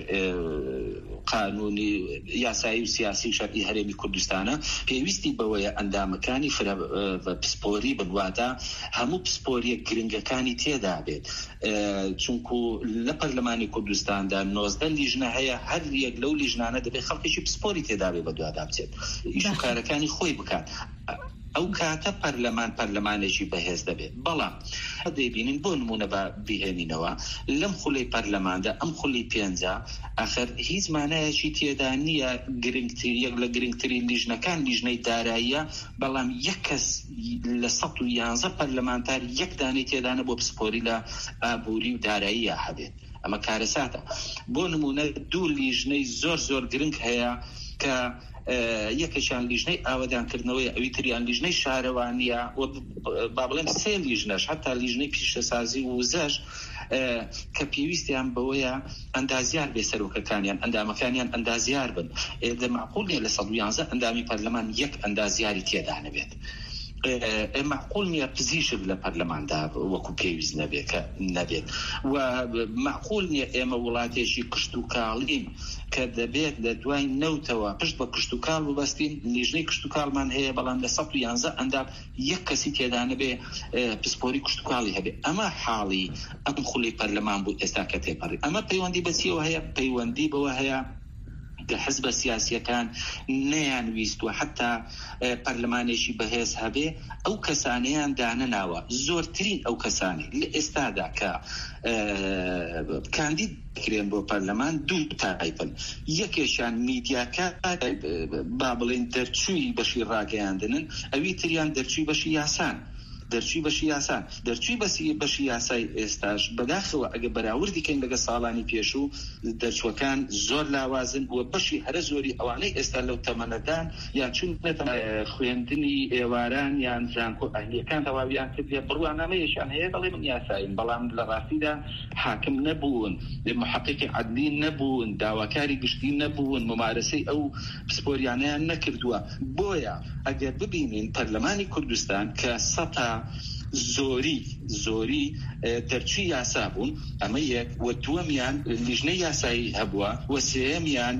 قانونی یاسایی و سیاسی و شەرعی هەرێمی کوردستانە پێویستی بەوەیە ئەندامەکانی پسپۆری بنواتە هەموو پسپۆریە گرنگەکانی تێدا بێت، چونکو لە پەرلەمانی کوردستاندا نۆزدە لیژنە هەیە، هەر یەک لەو لیژنانە دەبێت خەڵکێکی پسپۆری تێدا بێت بە دووادام بچێت کارەکانی خۆی بکات. ئەو کاتە پەرلەمان پەرلەمانێکی بەهێز دەبێت. بەڵام دەیبینین بۆ نمونە بە بهێنینەوە لەم خولەی پەرلەماندا ئەم خولی پێنجە ئاخر هیچ مانایەکی تێدا نییە گرنگتر یەک لە گرنگترین لیژنەکان لیژنەی داراییە، بەڵام یەک کەس لە سەد و یانزە پەرلەمانتار یەک دانەی تێدانە بۆ پسپۆری لە ئابووری و داراییە هەبێت. ئەمە کارەساتە. بۆ نمونە دوو لیژنەی زۆر زۆر گرنگ هەیە کە یەکەشیان لیژنەی ئاوەدانکردنەوەی ئەوی تریان لیژنەی شارەوانیە و با بڵێم سێ لیژنەش هەتا لیژنەی پیشەسازی و وزەش کە پێویستیان بەوەیە ئەندازیار بێ سەرۆکەکانیان ئەندامەکانیان ئەندازیار بن. دەماقول نیە لە سەد و یانزە ئەندامی پەرلەمان یەک ئەندازیاری تێدا نەبێت. معقول نییە پزیشک لە پەرلەماندا وەکو پێویست نەبێت نەبێت و معقول نییە ئێمە وڵاتێکی کشت و کاڵین کە دەبێت لە دوای نەوتەوە پشت بە کشت و کاڵ ببەستین لیژنەی کشت و کاڵمان هەیە بەڵام لە سەد و یانزە ئەندام یەک کەسی تێدا نەبێ پسپۆری کشت و کاڵی هەبێ. ئەمە حاڵی ئەم خولی پەرلەمان بوو ئێستا کە تێپەڕی. ئەمە پەیوەندی بەچیەوە هەیە؟ پەیوەندی بەوە هەیە کە حزب سیاسیەکان نەیانویست و حتا پەرلەمانێکی بەهێز هەبێ ئەو کەسانەیان دانەناوە زۆرترین ئەو کەسانی لە ئێستادا کە کاندید کرێن بۆ پەرلەمان دوو تایپن. یەکێشان میدیاکە با بڵێن دەرچووی بەشی ڕاگەیاندنن، ئەوی تریان دەرچووی بەشی یاسان دەرچووی بەشی یاسان دەرچووی بەسی بەشی یاسای ئێستاش بەداخەوە ئەگە بەراوردی کەین لەگە ساڵانی پێشوو دەرچوەکان زۆر لاوازن و بەشی هەرە زۆری ئەوانەی ئێستا لەو تەمەنەدان یان چون خوێندنی ئێواران یان زانکۆ ئەهلیەکان تەواویان کردێ بڕوانامەیەشان هەیە دەڵێ من یاسایم، بەڵام لە ڕاستیدا حاکم نەبوون، محققی عەدلی نەبوون، داواکاری گشتی نەبوون، ممارسەی ئەو پسپۆریانەیان نەکردووە. بۆیە ئەگەر ببینین پەرلەمانی کوردستان کە سەتا زۆری زۆری دەرچووی یاسا بوون، ئەمە یەک، و دووەمیان لیژنەی یاسایی هەبووە، و سێەمیان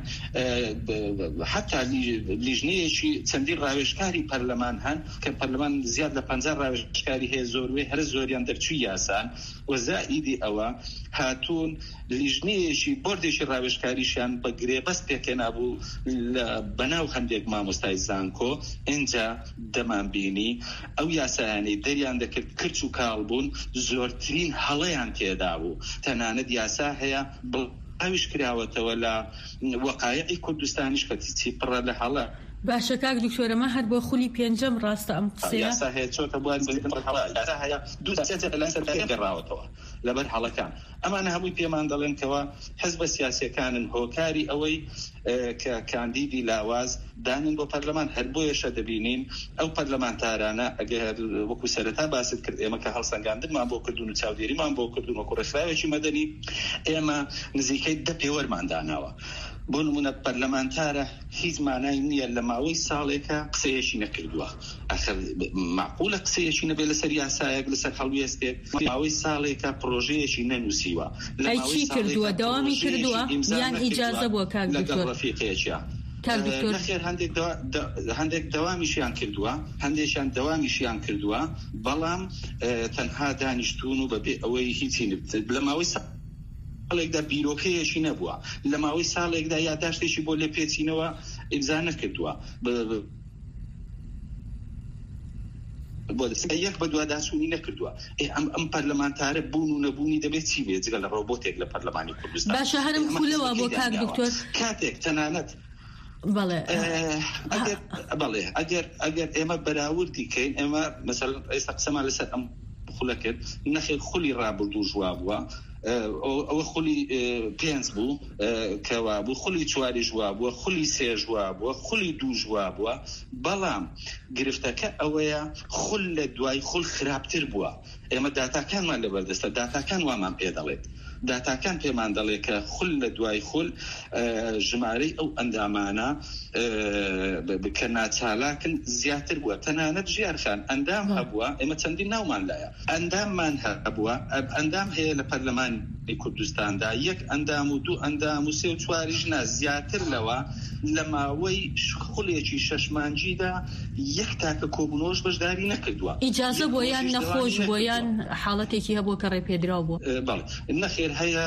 حتا لیژنەیەکی چەندی ڕاوێژکاری پەرلەمان هەن کە پەرلەمان زیاد لە پەنجا ڕاوێژکاری هەیە زۆروێ هەر زۆریان دەرچووی یاسان، و زائیدی ئەوە هاتوون لیژنەیەکی بۆردێکی ڕاوێژکاریشیان بە گرێبەست پێکێنابوو بەناو هەندێک مامۆستای زانکۆ. ئینجا دەمان بینی ئەو یاسایانەی دەریان دەکرد کرچ و کاڵ بوون، زۆرترین هەڵەیان تێدا بوو. تەنانەت یاسا هەیە بڵاویش کراوەتەوە لە وەقایعی کوردستانیش کە چی پڕە لە هەڵە. باشە کاک دکتۆرەمە هەر بۆ خولی پێنجەم ڕاستە ئەم قسەیە یاسا هەیە چۆتە بووان یاسا هەیە دوو سێ لە سەر گەڕاوەتەوە لەبەر هەڵەکان. ئەمانە هەمووی پێمان دەڵێن کەوە حزب سیاسیەکانن هۆکاری ئەوەی کە کاندیدی لاواز دانین بۆ پەرلەمان. هەر بۆیەشە دەبینین ئەو پەرلەمانتارانە ئەگەر وەکو سەرەتا باست کرد ئێمە کە هەڵسەنگاندنمان بۆ کردوون و چاودێریمان بۆ کردوون وەکو ڕێکخراوێکی مەدەنی ئێمە نزیکەی دە پێوەرمان داناوە. بۆ نمونە پەرلەمانتارە هیچ مانای نییە لە ماوەی ساڵێکە قسەیەکی نەکردووە. ئەخر معقولە قسەیەکی نەبێت لەسەر یاسایەک لەسەر هەڵوێستێک ماوەی ساڵێکە پرۆژەیەکی نەنووسیوە. ئەی چی کردووە؟ دەوامی کردووە یان ئیجازە بووە کاک دکتۆر؟ لەگەڵ ڕەفیقەیەکیە نەخێر هەندێک دەوامیشیان کردووە، هەندێکیان دەوامیشیان کردووە، بەڵام تەنها دانیشتون و بەبێ ئەوەی هیچی لە ماوەی ساڵێکدا بیرۆکەیەکی نەبووە، لە ماوەی ساڵێکدا یاداشتێکی بۆ لێ پێچینەوە ئیمزا نەکردووە. بۆ یەک بە دوواداچوونی نەکردووە. ئەم پەرلەمانتارە بوون و نەبوونی دەبێت چی بێت جگە لە ڕۆبۆتێک لە پەرلەمانی کوردستان؟ باشە هەرم خولەوە بۆ کاک دکتۆر کاتێک تەنانەت بەڵێ بەڵێ ئەگەر ئەگەر ئێمە بەراوردی کەین ئێمە مەسەڵەن ئێستا قسەمان لەسەر ئەم خولە کرد، نەخێر خولی ڕابردوو ژوا بووە، ئەوە خولی پێنج بوو کەوا بوو، خولی چواری ژوا بووە، خولی سێ ژوا بووە، خولی دوو ژوا بووە، بەڵام گرفتەکە ئەوەیە خول لە دوای خول خراپتر بووە. ئێمە داتاکانمان لەبەردەستە، داتاکان وامان پێ دەڵێت، داتاکان پێمان دەڵێ کە خول لە دوای خول ژمارەی ئەو ئەندامانە کە ناچالاکن زیاتر بووە. تەنانەت ژیارخان ئەندام هەبووە، ئێمە چەندین ناومان لایە ئەنداممان هەبووە، ئەندام هەیە لە پەرلەمانی کوردستاندا، یەک ئەندام و دوو ئەندام و سێ و چواریش نا، زیاتر لەوە لە ماوەی خولێکی شەشمانجیدا یەک تاکە کۆبوونەوەش بەشداری نەکردووە. ئیجازە بۆ یان نەخۆش بۆ یان حاڵەتێکی هەبوو کە ڕێپێدراو بوو؟ بەڵێ نەخێر هەیە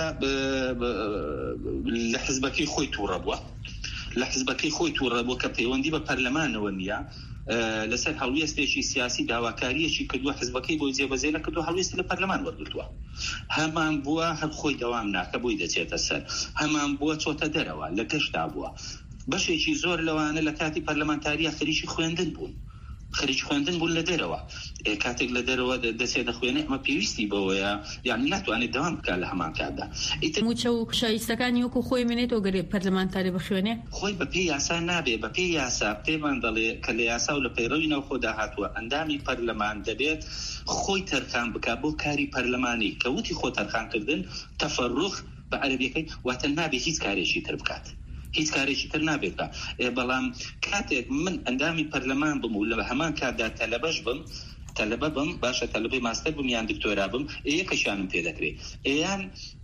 لە حزبەکەی خۆی تووڕە بووە، لە حزبەکەی خۆی تووڕە بووە کە پەیوەندی بە پەرلەمانەوە نییە، لەسەر هەڵوێستێکی سیاسی داواکاریەکی کردووە، حزبەکەی بۆی جێبەجێ نەکردووە، هەڵوێستی لە پەرلەمان وەرگرتووە. هەمان بووە هەر خۆی دەوام ناکە بۆی دەچێتە سەر، هەمان بووە چۆتە دەرەوە، لە گەشتا بووە. بەشێکی زۆر لەوانە لە کاتی پەرلەمانتاریە خەریکی خوێندن بوون، خەریک خوێندن بوون لە دەرەوە. کاتێک لە دەرەوە دەچێت دەخوێنێ ئەمە پێویستی بەوەیە، یعنی ناتوانێت دەوام بکات لە هەمان کاتدا. موچە و شایستەکانی وەکو خۆی منێتەوە گەرێ پەرلەمانتاری بخوێنێ، خۆی بە پێی یاسا نابێ، بە پێی یاسا پێمان دەڵێ کە لە یاسا و لە پەیڕەوی ناوخۆدا هاتووە ئەندامی پەرلەمان دەبێت خۆی تەرخان بکات بۆ کاری پەرلەمانی، کە وتی خۆ تەرخانکردن تەفەڕوخ بە عەرەبیەکەی واتە نابێت هیچ کارێکی تر بکات، هیچ کارێکی تر نابێت. بەڵام کاتێک من ئەندامی پەرلەمان بم و لە هەمان کاتدا تەلەبەش بم تەلەبە بم باشە تەلەبەی ماستەر بم یان دکتۆرا بم یەکەشانم پێ دەکرێت یان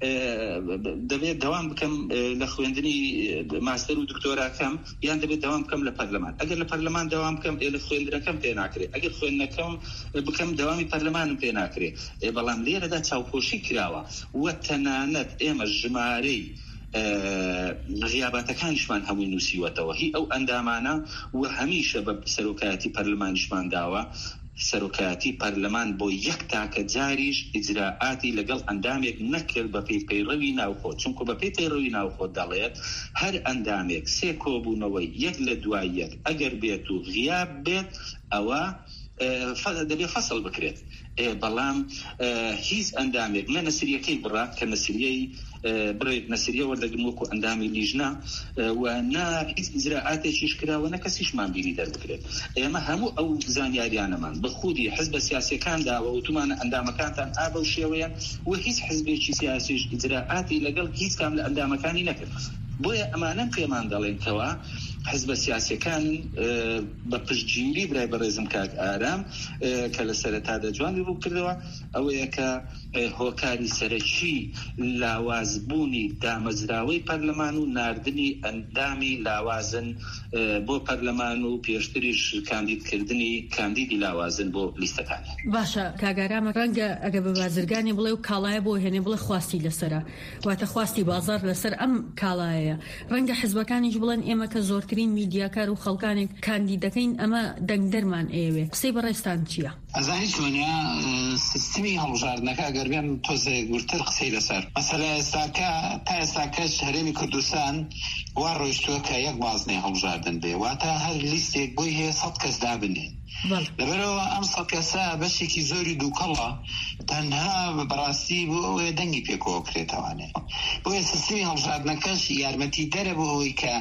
دەبێت دەوام بکەم لە خوێندنی ماستەر و دکتۆراکەم یان دەبێت دەوام بکەم لە پەرلەمان. ئەگەر لە پەرلەمان دەوام بکەم لە خوێندنەکەم پێ ناکرێت، ئەگەر خوێندنەکەم بکەم دەوامی پەرلەمانم پێ ناکرێت. بەڵام لێرەدا چاوپۆشی کراوە وە تەنانەت ئێمە ژمارەی غیاباتەکانیشمان هەمووی نووسیوەتەوە. هی ئەو ئەندامانە و هەمیشە بە سەرۆکایەتی پەرلەمانیشمان داوە سەرۆکایەتی پەرلەمان بۆ یەک تاکە جاریش ئیجراعاتی لەگەڵ ئەندامێک نەکرد بە پێی پەیڕەوی ناوخۆ، چونکە بە پێی پەیڕەوی ناوخۆ دەڵێت هەر ئەندامێک سێ کۆبوونەوەی یەک لە دوای یەک ئەگەر بێت و غیاب بێت ئەوە دەبێت فەسڵ بکرێت. بەڵام هیچ ئەندامێک نە نەسریەکەی بڕا کە نەسریەی بڕێک نەسریە وەردەگرن وەکو ئەندامی لیژنا و نا هیچ ئیجراعاتێکیش کراوە نە کەسیشمان بیری دەربکرێت. ئێمە هەموو ئەو زانیاریانەمان بە خودی حزبە سیاسیەکاندا و وتمانە ئەندامەکانتان ئابە و شێوەیان و هیچ حزبێکی سیاسیش ئیجراعاتی لەگەڵ هیچ کام لە ئەندامەکانی نەکرد. بۆیە ئەمانە پێمان دەڵێنکەوە حزبە سیاسیەکان بە پشتگیری برای بەڕێزم کاک ئارام کە لە سەرەتادا جوانی ڕوو کردەوە ئەوەیە کە هۆکاری سەرەکی لاوازبوونی دامەزراوەی پەرلەمان و ناردنی ئەندامی لاوازن بۆ پەرلەمان و پێشتریش کاندیدکردنی کاندیدی لاوازن بۆ لیستەکانی. باشە کاگارامە ڕەنگە ئەگە بە بازرگانی بڵێ و کاڵایە بۆ هێنێ بڵێ خواستی لەسەرە واتە خواستی بازار لەسەر ئەم کاڵایە. ڕەنگە حزبەکانیش بڵێن ئێمە کە زۆرترین میدیاکار و خەڵکانێک کاندیدەکەین ئەمە دەنگدەرمان ئێوێ. قسەی بەڕێستان چییە؟ ئەزانی چۆنیە سیستمی هەڵبژاردنەکە ئەگەر بێم تۆزێ گورتر قسەی لەسەر مەسەلە ئێستاکە تا ئێستاکەش هەرێمی کوردستان وا ڕۆیشتووە کە یەک بازنەی هەڵبژاردن بێ واتە هەر لیستێک بۆی هەیە سەد کەس دابنێن. لەبەرەوە ئەم سەد کەسە بەشێکی زۆری دووکەڵە تەنها بەڕاستی بۆ ئەوەیە دەنگی پێکەوە بکرێتەوانێ. بۆیە سیستمی هەڵبژاردنەکەش یارمەتی دەرە بۆ ئەوەی کە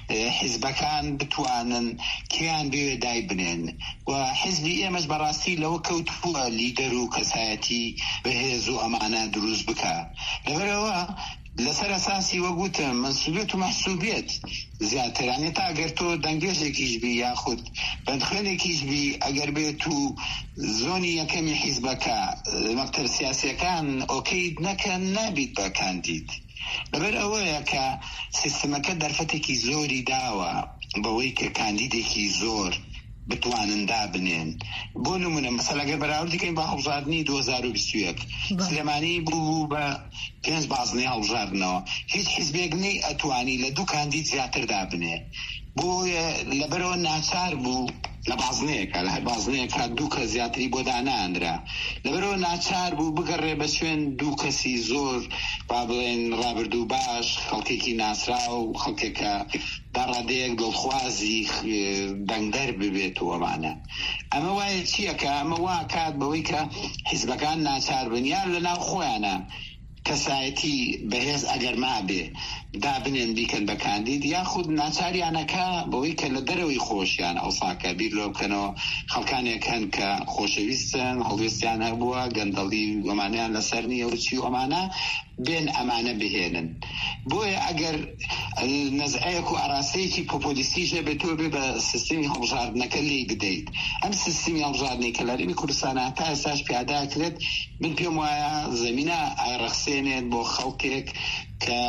حیزبەکان بتوانن کیان بێوێ دای بنێن و حیزبی ئێمەش بەڕاستی لەوە کەوتووە لیدەر و کەسایەتی بەهێز و ئەمانە دروست بکە. لەبەرەوە لەسەر ئەساسی وەگوتم منسوبیت و مەحسوبیت زیاترانێت تا ئەگەر تۆ دەنگێژێکیش بی یاخود بەندخوێنێکیش بی ئەگەر بێت و زۆنی یەکەمی حیزبەکە مەکتەب سیاسیەکان ئۆکەی نەکەن نابیت بە کاندید. لەبەر ئەوەیە کە سیستەمەکە دەرفەتێکی زۆری داوە بەوەی کە کاندیدێکی زۆر بتوانن دابنێن. بۆ نمونە مەسەڵ ئەگەر بەراوردیکەین بە هەڵبژاردننی دوو هەزار و بیست و یەک سلێمانی بوو بە پێنج بازنەی هەڵبژاردنەوە هیچ حیزبێک نەی ئەتوانی لە دوو کاندید زیاتر دابنێ. بۆیە لەبەرەوە ناچار بوو لە بازنەیەکە لە هەر بازنەیەکە دوو کەس زیاتری بۆ دانانرا. لەبەرەوە ناچار بوو بگەڕێ بە شوێن دوو کەسی زۆر با بڵێن ڕابردوو باش خەڵکێکی ناسرا و خەڵکێکە داڕادەیەک دڵخوازی دەنگدەر ببێت و ئەمانە. ئەمە وایە چییە کە ئەمە وا کات بەوەی کە حیزبەکان ناچار بنیان لە ناو خۆیانە کەسایەتی بەهێز ئەگەر مابێ دابنێن بیکەن بە کاندید یاخود ناچاریانەکە بەوەی کە لە دەرەوەی خۆشیان ئەوساکە بیر لۆ بکەنەوە خەڵکانێک هەن کە خۆشەویستن هەڵویستیان هەبووە گەندەڵی ئەمانیان لەسەر نییە و چی و ئەمانە بێن ئەمانە بهێنن. بۆیە ئەگەر نەزعەیەک و ئاراسەیەکی پۆپۆلیستیشە بێتۆ بێ بە سیستمی هەڵبژاردنەکە لێی بدەیت. ئەم سیستمی هەڵبژاردنەی کە لە هەرێمی کوردستانە تا ئێستاش پیاداکرێت من پێم وایە زەمینە ئایڕەخسێنێت بۆ خەڵکێک کە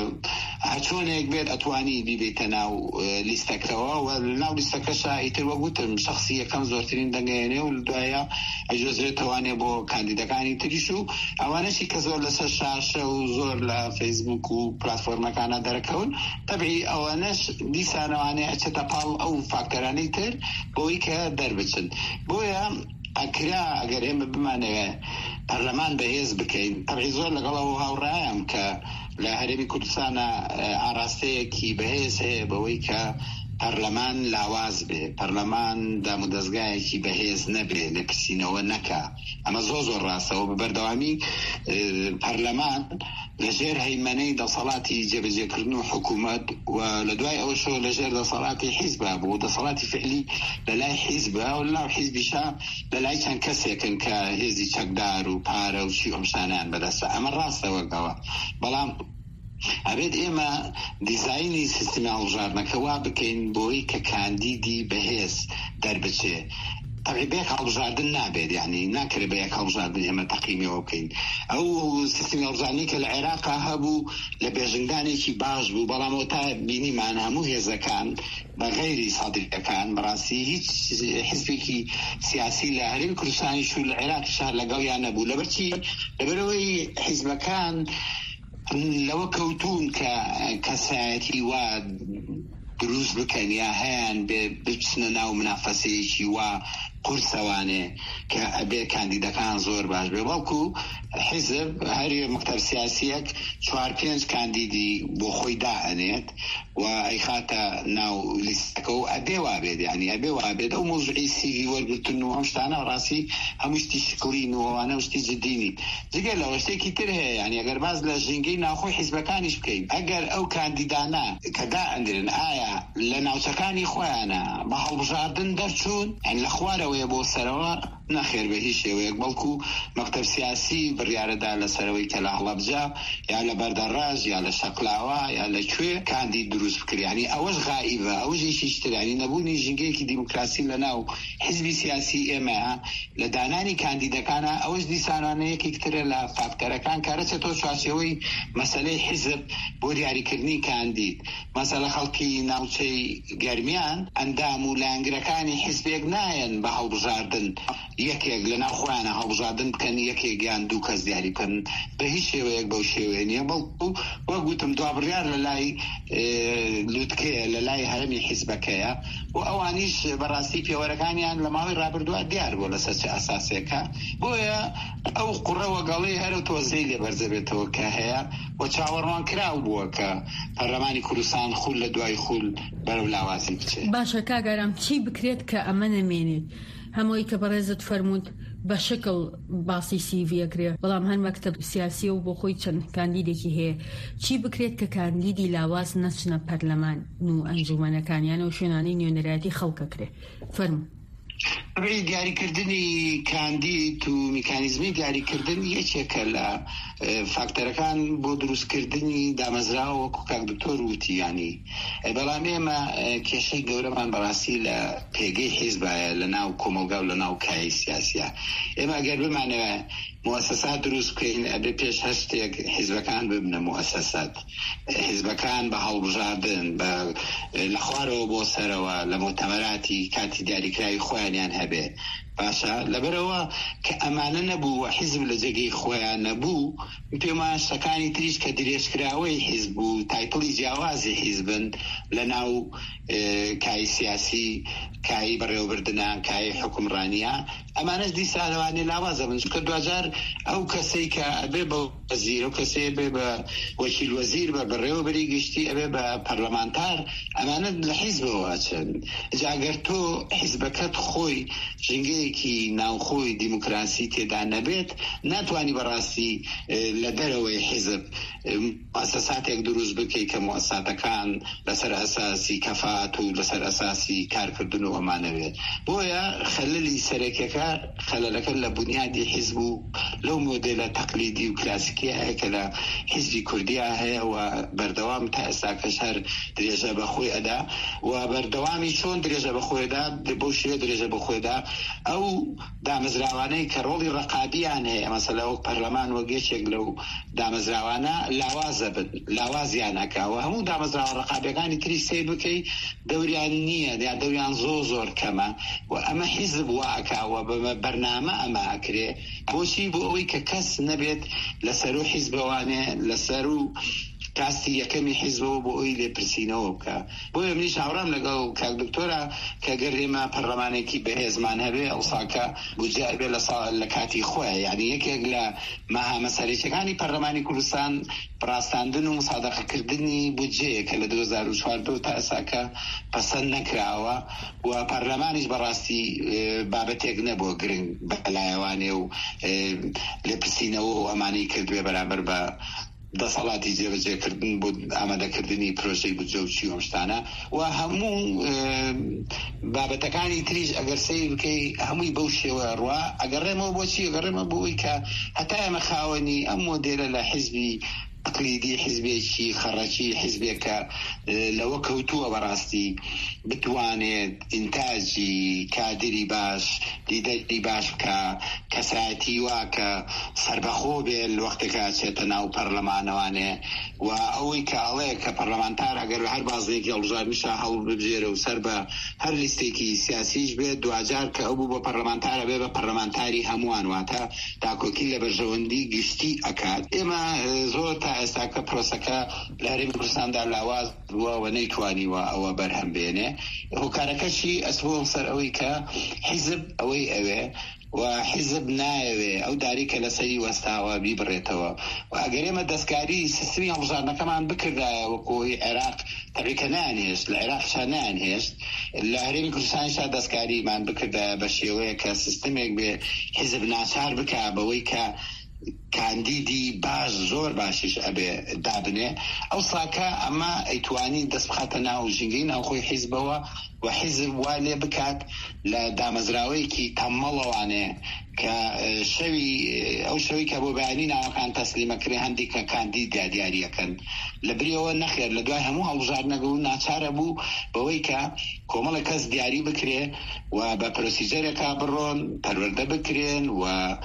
هەچۆنێک بێت ئەتوانی بیبێتە ناو لیستەکەەوە و ناو لیستەکەشە ئیتر وەگوتم شخصی یەکەم زۆرترین دەنگێنێ و دوایە ئەجۆزرێتەوانێ بۆ کاندیدەکانی تریش و ئەوانەشی کە زۆر لەسەر شاشە و زۆر لە فەیسبوک و پلاتفۆرمەکانە دەرەکەون تەبعی ئەوانەش دیسانەوانێ ئەچێتە پاڵ ئەو فاکتەرانەی تر بۆی کە دەربچن. بۆیە ئەکرا ئەگەر ئێمە بمانەوێ پەرلەمان بەهێز بکەین تەبعی زۆر لەگەڵەوە هاوڕایم کە لە هەرێمی کوردستانە ئاراستەیەکی بەهێز هەیە بەوەی کە پەرلەمان لاواز بێ پەرلەمان دامودەستگایەکی بەهێز نەبێ لێپرسینەوە نەکا. ئەمە زۆر زۆر ڕاستەوە بە بەردەوامی پەرلەمان لەژێر هەیمەنەی دەسەڵاتی جێبەجێکردن و حکوومەت و لە دوای ئەوەشەوە لەژێر دەسەڵاتی حیزبە بوو دەسەڵاتی فعلی لە لای حیزبە و لەناو حیزبیشا لە لای چەند کەسێکن کە هێزی چەکدار و پارە و چی ئەمشانیان بەدەستە. ئەمە ڕاستەوەگەوە بەڵام ئەبێت ئێمە دیزاینی سیستمی هەڵبژاردنەکەوا بکەین بۆی کە کاندیدی بەهێز دەربچێ. طبعا بيك هالبجاردن نابد يعني ناكر بيك هالبجاردن هما تقييمي وكين او سيستم هالبجاردني كالعراق هبو لبيجنداني كي باش بو بلا موتا بيني معناها مو هي كان بغير صادق كان براسي هيك حزبي سياسي لهرين كردستاني شو العراق شهر لقاو يعني ابو لبرتي لبروي حزب كان لو كوتون كساعتي و دروز بکەن یا هەیان بچنە ناو منافەسەیەکی وا قورسەوانێ کە ئەبێ کاندیدەکان زۆر باش بێ. بەڵکو حیزب هەری مەکتەب سیاسیەک چوار پێنج کاندیدی بۆ خۆی دائەنێت و ئەیخاتە ناو لیستەکە و ئەبێ وابێت یعنی ئەبێ وابێت ئەو مۆزوعی سیڤی وەرگرتن و ئەم شتانە ڕاستی هەموو شتی شکڵین و ئەوانە شتی جددینی. جگە لەوە شتێکی تر هەیە یعنی ئەگەر باز لە ژینگەی ناوخۆی حیزبەکانیش بکەین ئەگەر ئەو کاندیدانە کە دائەنرن ئایا لە ناوچەکانی خۆیانە بە هەڵبژاردن دەرچوون یعنی لە خوارەوەیە بۆ سەرەوە نەخێر بە هیچ شێوەیەک بەڵکو مەکتەب سیاسی بڕیارەدا لە سەرەوەی کە لە هەڵەبجە یا لە بەردەڕاژ یا لە شەقلاوە یا لەکوێ کاندید دروست بکرێ. یعنی ئەوەش غائبە ئەوەش هیچیش تر یعنی نەبوونی ژینگەیەکی دیموکراسی لە ناو حیزبی سیاسی ئێمەیە لە دانانی کاندیدەکانە ئەوەش دیسانانەیەکی ترە لە فاکتەرەکان کارەچێتەوە چوارچێوەی مەسەلەی حیزب بۆ دیاریکردنی کاندید. مەسەلە خەڵکی ناوچەی گەرمیان ئەندام و لایەنگرەکانی حیزبێک نایەن بە هەڵبژاردن یەکێک لە ناوخۆیانە هەڵبژاردن بکەن یەکێک یان دوو کەس دیاری بکەن بە هیچ شێوەیەک بەو شێوەیە نییە. بەڵکو وەک گوتم دوا بڕیار لە لای لوتکەیە لە لای هەرمی حیزبەکەیە و ئەوانیش بەڕاستی پێوەرەکانیان لە ماوەی ڕابردووە دیار بوو لەسەر چه ئاساسێکە. بۆیە ئەو قوڕەوە گەڵی هەرە تۆزەی لێ بەرزەبێتەوە کە هەیە و چاوەڕوان کراو بووە کە پەرلەمانی کوردستان خول لە دوای خول بەرەو لاوازی بچێت. باشە کاگەرام چی بکرێت کە ئەمە نەمێنێت؟ هەمووی کە بەڕێزت فەرموود بە شکل باسی سیڤیەکرێ بەڵام هەر مەکتەب سیاسی و بۆ خۆی چەند کاندیدێکی هەیە. چی بکرێت کە کاندیدی لاواز نەچنە پەرلەمان و ئەنجومەنەکانیان و شوێنانەی نوێنەرایەتی خەڵکەکرێ؟ فەرموو. ئەبێ دیاریکردنی کاندید و میکانیزمی دیاریکردن یەکێکە لە فاکتەرەکان بۆ دروستکردنی دامەزراوە وەکو کاک دکتۆر وتی ینی. بەڵام ئێمە کێشەی گەورەمان بەڕاستی لە پێگەی حیزبایە لە ناو کۆمەلگا و لە ناو کای سیاسیە. ئێمە ئەگەر بمانەوە مؤسسات دروست بکەین ئەبێ پێش هەر شتێک حیزبەکان ببنە مؤسسات. حیزبەکان بە هەڵبژاردن بە لە خوارەوە بۆ سەرەوە لە مؤتەمەراتی کاتی دیاریکراوی خۆیانیان هەبێ. باشە لەبەرەوە کە ئەمانە نەبوو و حیزب لە جێگەی خۆیان نەبوو پێمان شتەکانی تریش کە درێژکراوەی حیزب و تایتڵی جیاوازی حیزبن لە ناو کای سیاسی کای بەڕێوەبردنە کای حکومڕانیە ئەمانەش دیسانەوانی لاوازە بن چونکە دوجار ئەو کەسەی کە ئەبێ بە وەزیر ئەو کەسەی بێ بە وەکیل وەزیر بە بەڕێوەبەری گشتی ئەبێ بە پەرلەمانتار ئەمانە لە حیزبەوە چن. جاگەر تۆ حیزبەکەت خۆی ژینگەیەکی ناوخۆی دیموکراسی تێدا نەبێت ناتوانی بەڕاستی لە دەرەوەی حیزب مؤسساتێک دروست بکەی کە مؤسساتەکان لەسەر ئەساسی کەفاءت و لەسەر ئەساسی کارکردن و ئەمانەوێت. بۆیە خەلەلی سەرەکیەکە خەلەلەکە لە بنیادی حیزب و لەو مۆدێلە تەقلیدی و کلاسیکیە هەیە کە لە حیزبی کوردیا هەیە و بەردەوام تا ئێستا کەش هەر درێژە بەخۆی ئەدا و بەردەوامی چۆن درێژە بەخۆیدا بۆ شێوە درێژە بەخۆیدا ئەو دامەزراوانەی کە ڕۆڵی ڕقابیان هەیە مەسەلە وەک پەرلەمان وەگێچێک لەو دامەزراوانە لاوازە بن لاوازیان ئەکاوە هەموو دامەزراوە ڕقابیەکانی تری سیر بکەی دەوریان نییە یا دەوریان زۆر زۆر کەمە و ئەمە حیزب واکاوە بە بەرنامە ئەمە ئەکرێ بۆچی بۆ ئەوەی کە کەس نەبێت لەسەر و حیزبەوانێ لەسەر و کاستی یەکەمی حیزبەوە بۆ ئەوی لێپرسینەوە بکە. بۆیە منیش هاوڕام لەگەڵ کاک دکتۆرە کە گەر ئێمە پەرلەمانێکی بەهێزمان هەبێ ئەوساکە بودجە بێ لە کاتی خۆیە یعنی یەکێک لە مەها مەسەرەکیەکانی پەرلەمانی کوردستان ڕاستاندن و مسادەقەکردنی بودجەیە کە لە دوو هەزار و چواردە تا ئێساکە پەسەند نەکراوە و پەرلەمانیش بەڕاستی بابەتێک نەبووە گرنگ بەلایەوانێ و لێپرسینەوە و ئەمانەی کردوێ بەرامبەر بە دەسەڵاتی جێبەجێکردن بۆ ئامادەکردنی پرۆژەی بودجە و چی ئەم شتانە و هەموو بابەتەکانی تریش ئەگەر سەیر بکەی هەمووی بەو شێوە ڕوا ئەگەڕێمەوە بۆچی ئەگەڕێمە بۆ ئەوەی کە هەتا ئێمە خاوەنی ئەم مۆدێلە لە حیزبی تقلیدی حیزبێکی خەڕەکی حیزبێکە لەوە کەوتووە بەڕاستی بتوانێت ئینتاجی کادری باش لیدەری باش بکە کەسایەتی واکە سەربەخۆ بێ وەختێکە چێتە ناو پەرلەمانەوانێ و ئەوەی کە ئەڵێ کە پەرلەمانتار ئەگەر هەر بازێکی هەڵبژاردنیشە هەڵ ببژێرە و سەر بە هەر لیستێکی سیاسیش بێت دوجار کە ئەو بوو بە پەرلەمانتارە بێ بە پەرلەمانتاری هەمووان واتە تاکۆکی لە بەرژەوەندی گشتی ئەکات. ئێمە زۆر تا ئێستا کە پرۆسەکە لە هەرێمی کوردستاندا لاواز بووە و نەیتوانیوە ئەوە بەرهەم بێنێ. هۆکارەکەشی ئەسبووە سەر ئەوەی کە حیزب ئەوەی ئەوێ و حیزب نایەوێ ئەو داریکە لەسەری وەستاوە بیبڕێتەوە و ئەگەر ئێمە دەستکاری سیستمی هەڵبژاردنەکەمان بکردایە وەکۆی عێراق تەبریکە نانهێشت لە عێراقشا نانهێشت لە هەرێمی کوردستانیشا دەستکاریمان بکردایە بە شێوەیە کە سیستمێک بێ حیزب ناچار بکە بەوەی کە کاندیدی باش زۆر باشیش ئەبێ دابنێ ئەو ساکە ئەمە ئەیتوانی دەست بخاتە ناو ژینگەی ناوخۆی حیزبەوە و حیزب وا لێ بکات لە دامەزراوەیەکی تەمەڵەوانێ کە شەوی ئەو شەوی کە بۆ بەیانی ناوەکان تەسلیمەکرێ هەندێک کە کاندیدیا دیاریەکەن لە بریەوە نەخێر لە دوای هەموو هەڵبژاردنەکە و ناچارە بوو بەوەی کە کۆمەڵی کەس دیاری بکرێ و بە پرۆسیجەرێکا بڕۆن پەروەردە بکرێن و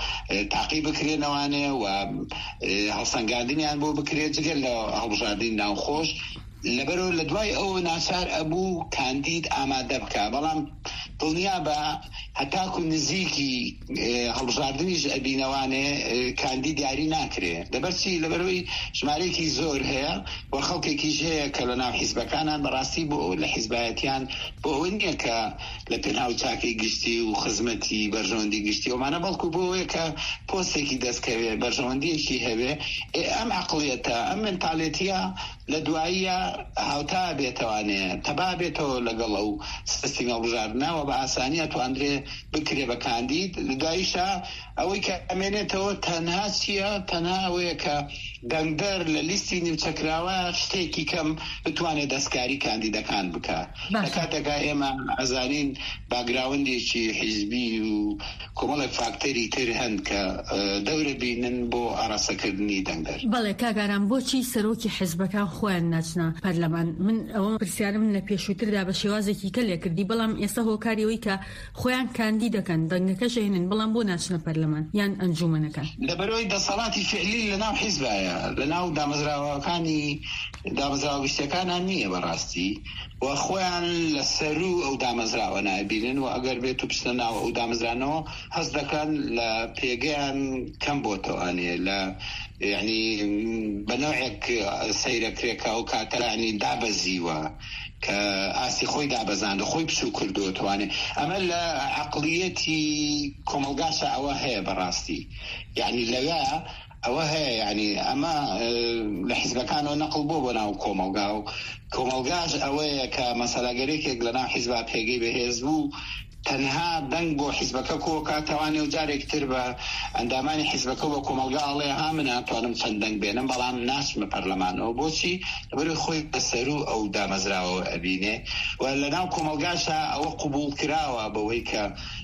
تاقی بکرێنەوانێ و هەڵسەنگاندنیان بۆ بکرێت جگەل لە هەڵبژاردنی ناوخۆش لەبەرەوە لە دوای ئەوە ناچار ئەبوو کاندید ئامادە بکە بەڵام دڵنیا بە هەتاکو نزیکی هەڵبژاردنیش ئەبینەوانێ کاندید دیاری ناکرێ لەبەرچی لەبەرەوەی ژمارەیەکی زۆر هەیە و خەڵکێکیش هەیە کە لە ناو حیزبەکانان بەڕاستی بۆ لە حیزبایەتیان بۆ ئەوە نییە کە لە پێناو چاکەی گشتی و خزمەتی بەرژەوەندی گشتی ئەومانە بەڵکو بۆ ئەوەیە کە پۆستێکی دەستکەوێ بەرژەوەندیەکی هەبێ ئەم عەقڵیەتە ئەم مێنتاڵێتیە لە دواییە هاوتا بێتەوانێ تەبا بێتەوە لەگەڵ ئەو سیستمی هەڵبژاردنەوە بە ئاسانیە توانرێ بکرێ بە کاندید دواییشە ئەوەی کە ئەمێنێتەوە تەنها چییە تەنها ئەوەیە کە دەنگدەر لە لیستی نیمچەکراوە شتێکی کەم بتوانێت دەستکاری کاندیدەکان بکە لە کاتێکا ئێمە ئەزانین باگراوندێکی حیزبی و کۆمەڵێک فاکتەری تر هەن کە دەورە بینن بۆ ئاڕاستەکردنی دەنگدەر. بەڵێ کاگاران بۆچی سەرۆکی حیزبەکان خۆیان ناچنە پەرلەمان؟ من ئەوە پرسیارم لە پێشووتردا بە شێوازێکی کە لێ کردی بەڵام ئێستا هۆکاریەوەی کە خۆیان کاندید دەکەن دەنگەکەش هێنن بەڵام بۆ ناچنە پەرلەمان یان ئەنجومەنەکان لەبەرەوەی دەسەڵاتی فعلی لەناو حیزبایە لەناو دامەزراوەکانی دامەزراوە گشتەکانان نییە بەڕاستی و خۆیان لە سەرو ئەو دامەزراوە نابینن و ئەگەر بێت و پشتە ناو ئەو دامەزرانەوە هەست دەکەن لە پێگەیان کەم بۆتەوانێ لە یعنی بەنەوەیەک سەیرەکرێکە و کاتەرانی دابەزیوە کە ئاسی خۆی دابەزاندە خۆی بچوو کردووە توانێ ئەمە لە عەقڵیەتی کۆمەلگاشە ئەوە هەیە بەڕاستی یعنی لەوە ئەوە هەیە یعنی ئەمە لە حیزبەکانەوە نەقڵ بۆ بۆ ناو کۆمەلگا و کۆمەلگاش ئەوەیە کە مەسەلەگەرێکێک لە ناو حیزبا پێگەی بەهێز بوو تەنها دەنگ بۆ حیزبەکە کۆ کاتەوانێ و جارێکتر بە ئەندامانی حیزبەکە بە کۆمەلگا ئەڵێ ها من ناتوانم چەند دەنگ بێنم بەڵام ناچمە پەرلەمانەوە بۆچی لەبەرەوەی خۆی بەسەر و ئەو دامەزراوە ئەبینێ و لە ناو کۆمەلگاشە ئەوە قبول کراوە بەوەی کە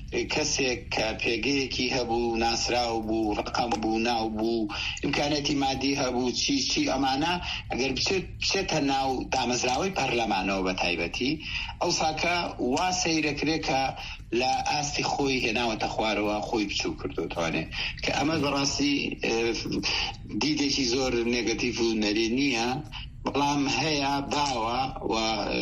کەسێک کە پێگەیەکی هەبوو ناسراو بوو ڕقم بوو ناو بوو ئیمکانەتی مادی هەبوو چی چی ئەمانە ئەگەر بچێتە ناو دامەزراوەی پەرلەمانەوە بە تایبەتی ئەو ساکە وا سەیرەکرێکە لە ئاستی خۆی هێناوەتە خوارەوە خۆی بچوو کردوتوانێ کە ئەمە بەڕاستی دیدێکی زۆر نێگەتیڤ و نەرێ نییە بەڵام هەیە باوە و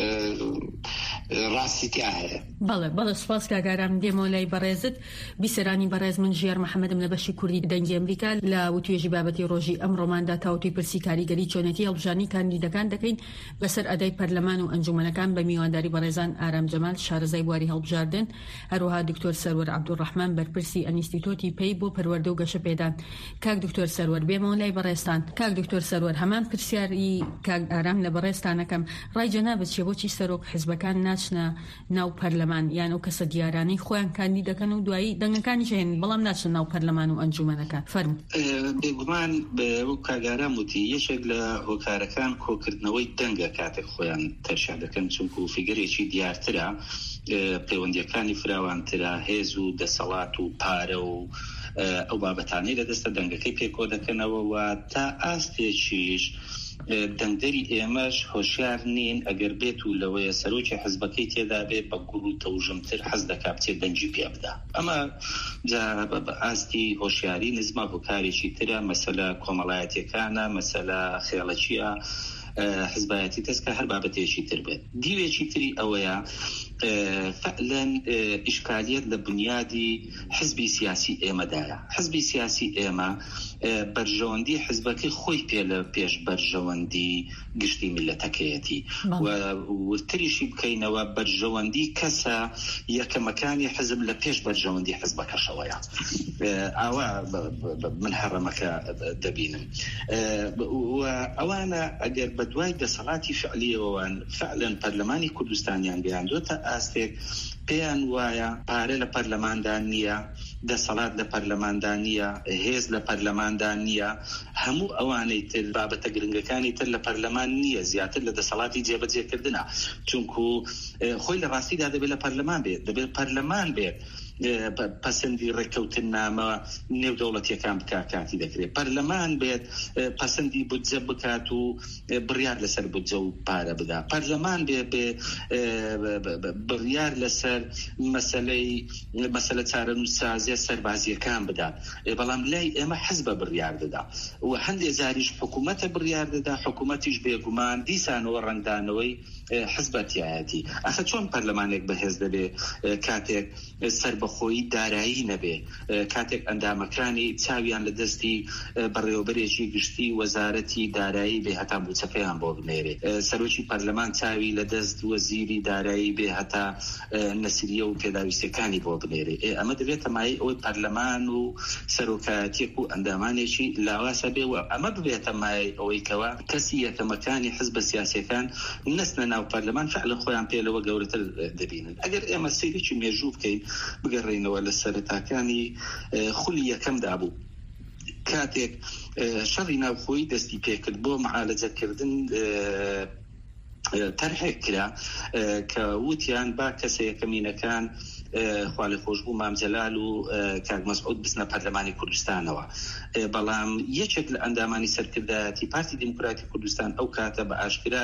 ڕاستیتیا هەیە. بەڵێ بەڵێ سوپاس کاگاران دێمەوە لای بەڕێزت بیسەرانی بەڕێز من ژیار محەممەدم لە بەشی کوردی دەنگی ئەمریکا لە وتوێژی بابەتی ڕۆژی ئەم ڕۆماندا تاوتوی پرسی کاریگەری چۆنەتی هەڵبژاردنی کاندیدەکان دەکەین بەسەر ئەدای پەرلەمان و ئەنجومەنەکان بە میوانداری بەڕێزان ئارام جەمال شارەزای بواری هەڵبژاردن هەروەها دکتۆر سەرور عەبدوڕەحمان بەرپرسی ئەنیستیتۆتی پێی بۆ پەروەردە و گەشە پێدان. کاک دکتۆر سەرور بێمەوە لای بەڕێستان. کاک دکتۆر سەرور هەمان پرسیاری کاک ئارام لە بەڕێستانەکەم ڕای جەنابەت چیە بۆچی سەرۆک حیزبەکان ناچنە ناو پەرلەمان یان ئەو کەسە دیارانەی خۆیان کاندید دەکەن و دوایی دەنگەکانیش هێن بەڵام ناچن ناو پەرلەمان و ئەنجومەنەکان؟ فەرموو. بێگومان بە کاگاران وتی یەکێک لە هۆکارەکان کۆکردنەوەی دەنگە کاتێک خۆیان تەرشا دەکەن چونکو فیگەرێکی دیارترە پەیوەندیەکانی فراوانترە هێز و دەسەڵات و پارە و ئەو بابەتانەی لە دەستە دەنگەکەی پێکۆ دەکەنەوە و تا ئاستێکیش دەنگدەری ئێمەش هۆشیار نین ئەگەر بێت و لەوەیە سەرۆکی حزبەکەی تێدا بێت بە گوڵ و تەوژمتر حەز دەکا بچێت دەنگی پێ بدا. ئەمە بە ئاستی هۆشیاری نزمە هۆکارێکی ترە، مەسەلە کۆمەڵایەتیەکانە، مەسەلە خێڵەچیە، حزبایەتی تەسکە هەر بابەتێکی تر بێت. دیوێکی تری ئەوەیە فعلا ئیشکالیت لە بنیادی حزبی سیاسی ئێمەدایە. حزبی سیاسی ئێمە بەرژەوەندی حزبەکەی خۆی پێ لە پێش بەرژەوەندی گشتی میلەتەکەیەتی و تریشی بکەینەوە بەرژەوەندی کەسە یەکەمەکانی حزب لە پێش بەرژەوەندی حزبەکەشەوەیە. ئاوا من هەڕەمەکە دەبینم و ئەوانە ئەگەر بە دوای دەسەڵاتی فعلیەوەوان فعلەن پەرلەمانی کوردستانیان گەیاندوتە ئاستێک پێیان وایە پارە لە پەرلەماندان نییە، دەسەڵات لە پەرلەماندان نییە، هێز لە پەرلەماندان نییە، هەموو ئەوانەی تر بابەتە گرنگەکانی تر لە پەرلەمان نییە، زیاتر لە دەسەڵاتی جێبەجێکردنە، چونکو خۆی لە ڕاستیدا دەبێت لە پەرلەمان بێت، دەبێت پەرلەمان بێت پەسەندی ڕێککەوتن نامە نێودەوڵەتیەکان بکات کاتی دەکرێت، پەرلەمان بێت پەسەندی بودجە بکات و بڕیار لەسەر بودجە و پارە بدا، پەرلەمان بێت بێ بڕیار لەسەر مەسەلەی مەسەلە چارەنووسسازیە سەربازیەکان بدات. بەڵام لای ئێمە حزبە بڕیار دەدا و هەندێک جاریش حکوومەتە بڕیار دەدا، حکوومەتیش بێگومان دیسانەوە ڕەنگدانەوەی حزبەتیایەتی. ئەخە چۆن پەرلەمانێک بەهێز دەبێ کاتێک سەربەخۆیی دارایی نەبێ، کاتێک ئەندامەکانی چاویان لە دەستی بەڕێوەبەرێکی گشتی وەزارەتی دارایی بێ هەتا بوچەکەیان بۆ بنێرێ، سەرۆکی پەرلەمان چاوی لە دەست وەزیری دارایی بێ هەتا نەسریە و پێداویستەکانی بۆ بنێرێ. ئەمە دەبێتە مای ئەوەی پەرلەمان و سەرۆکایەتیەک و ئەندامانێکی لاواسە بێ و ئەمە ببێتە مای ئەوەی کەوا کەسی یەکەمەکانی حزبە سیاسیەکان نەستنە ناو پەرلەمان فعلا خۆیان پێ لەوە گەورەتر دەبینن. ئەگەر ئێمە سەیرێکی مێژوو بکەین بگەڕێینەوە لە سەرەتاکانی خولی یەکەمدا بوو، کاتێک شەڕی ناوخۆیی دەستی پێکرد بۆ معالەجەکردن تەرحێک کرا کە وتیان با کەسە یەکەمینەکان خوالی خۆشبوو مامجەلال و کاک مەسعود بچنە پەرلەمانی کوردستانەوە. بەڵام یەکێک لە ئەندامانی سەرکردایەتی پارتی دیموکراتی کوردستان ئەو کاتە بە ئاشکرا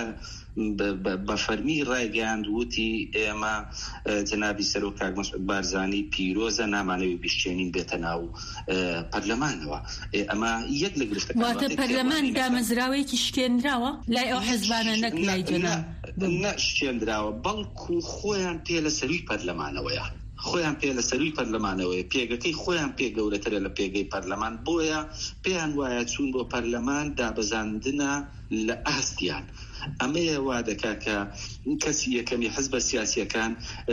بە فەرمی ڕایگەیاند وتی ئێمە جەنابی سەرۆک کاک مەسعود بارزانی پیرۆزە نامانەوێ بیشتێنین بێتە ناو پەرلەمانەوە. ئەمە یەک لە گرفتەکان واتە پەرلەمان دامەزراوەیەکی شکێنراوە لای ئەو حیزبانە نەک لای جەناب نە شکێنراوە، بەڵکو خۆیان پێ لە سەروی پەرلەمانەوەیە، خۆیان پێ لە سەروی پەرلەمانەوەیە، پێگەکەی خۆیان پێ گەورەترە لە پێگەی پەرلەمان، بۆیە پێیان وایە چوون بۆ پەرلەمان دابەزاندنە لە ئاستیان. ئەمەیە وا دەکا کە کەسی یەکەمی حزبە سیاسیەکان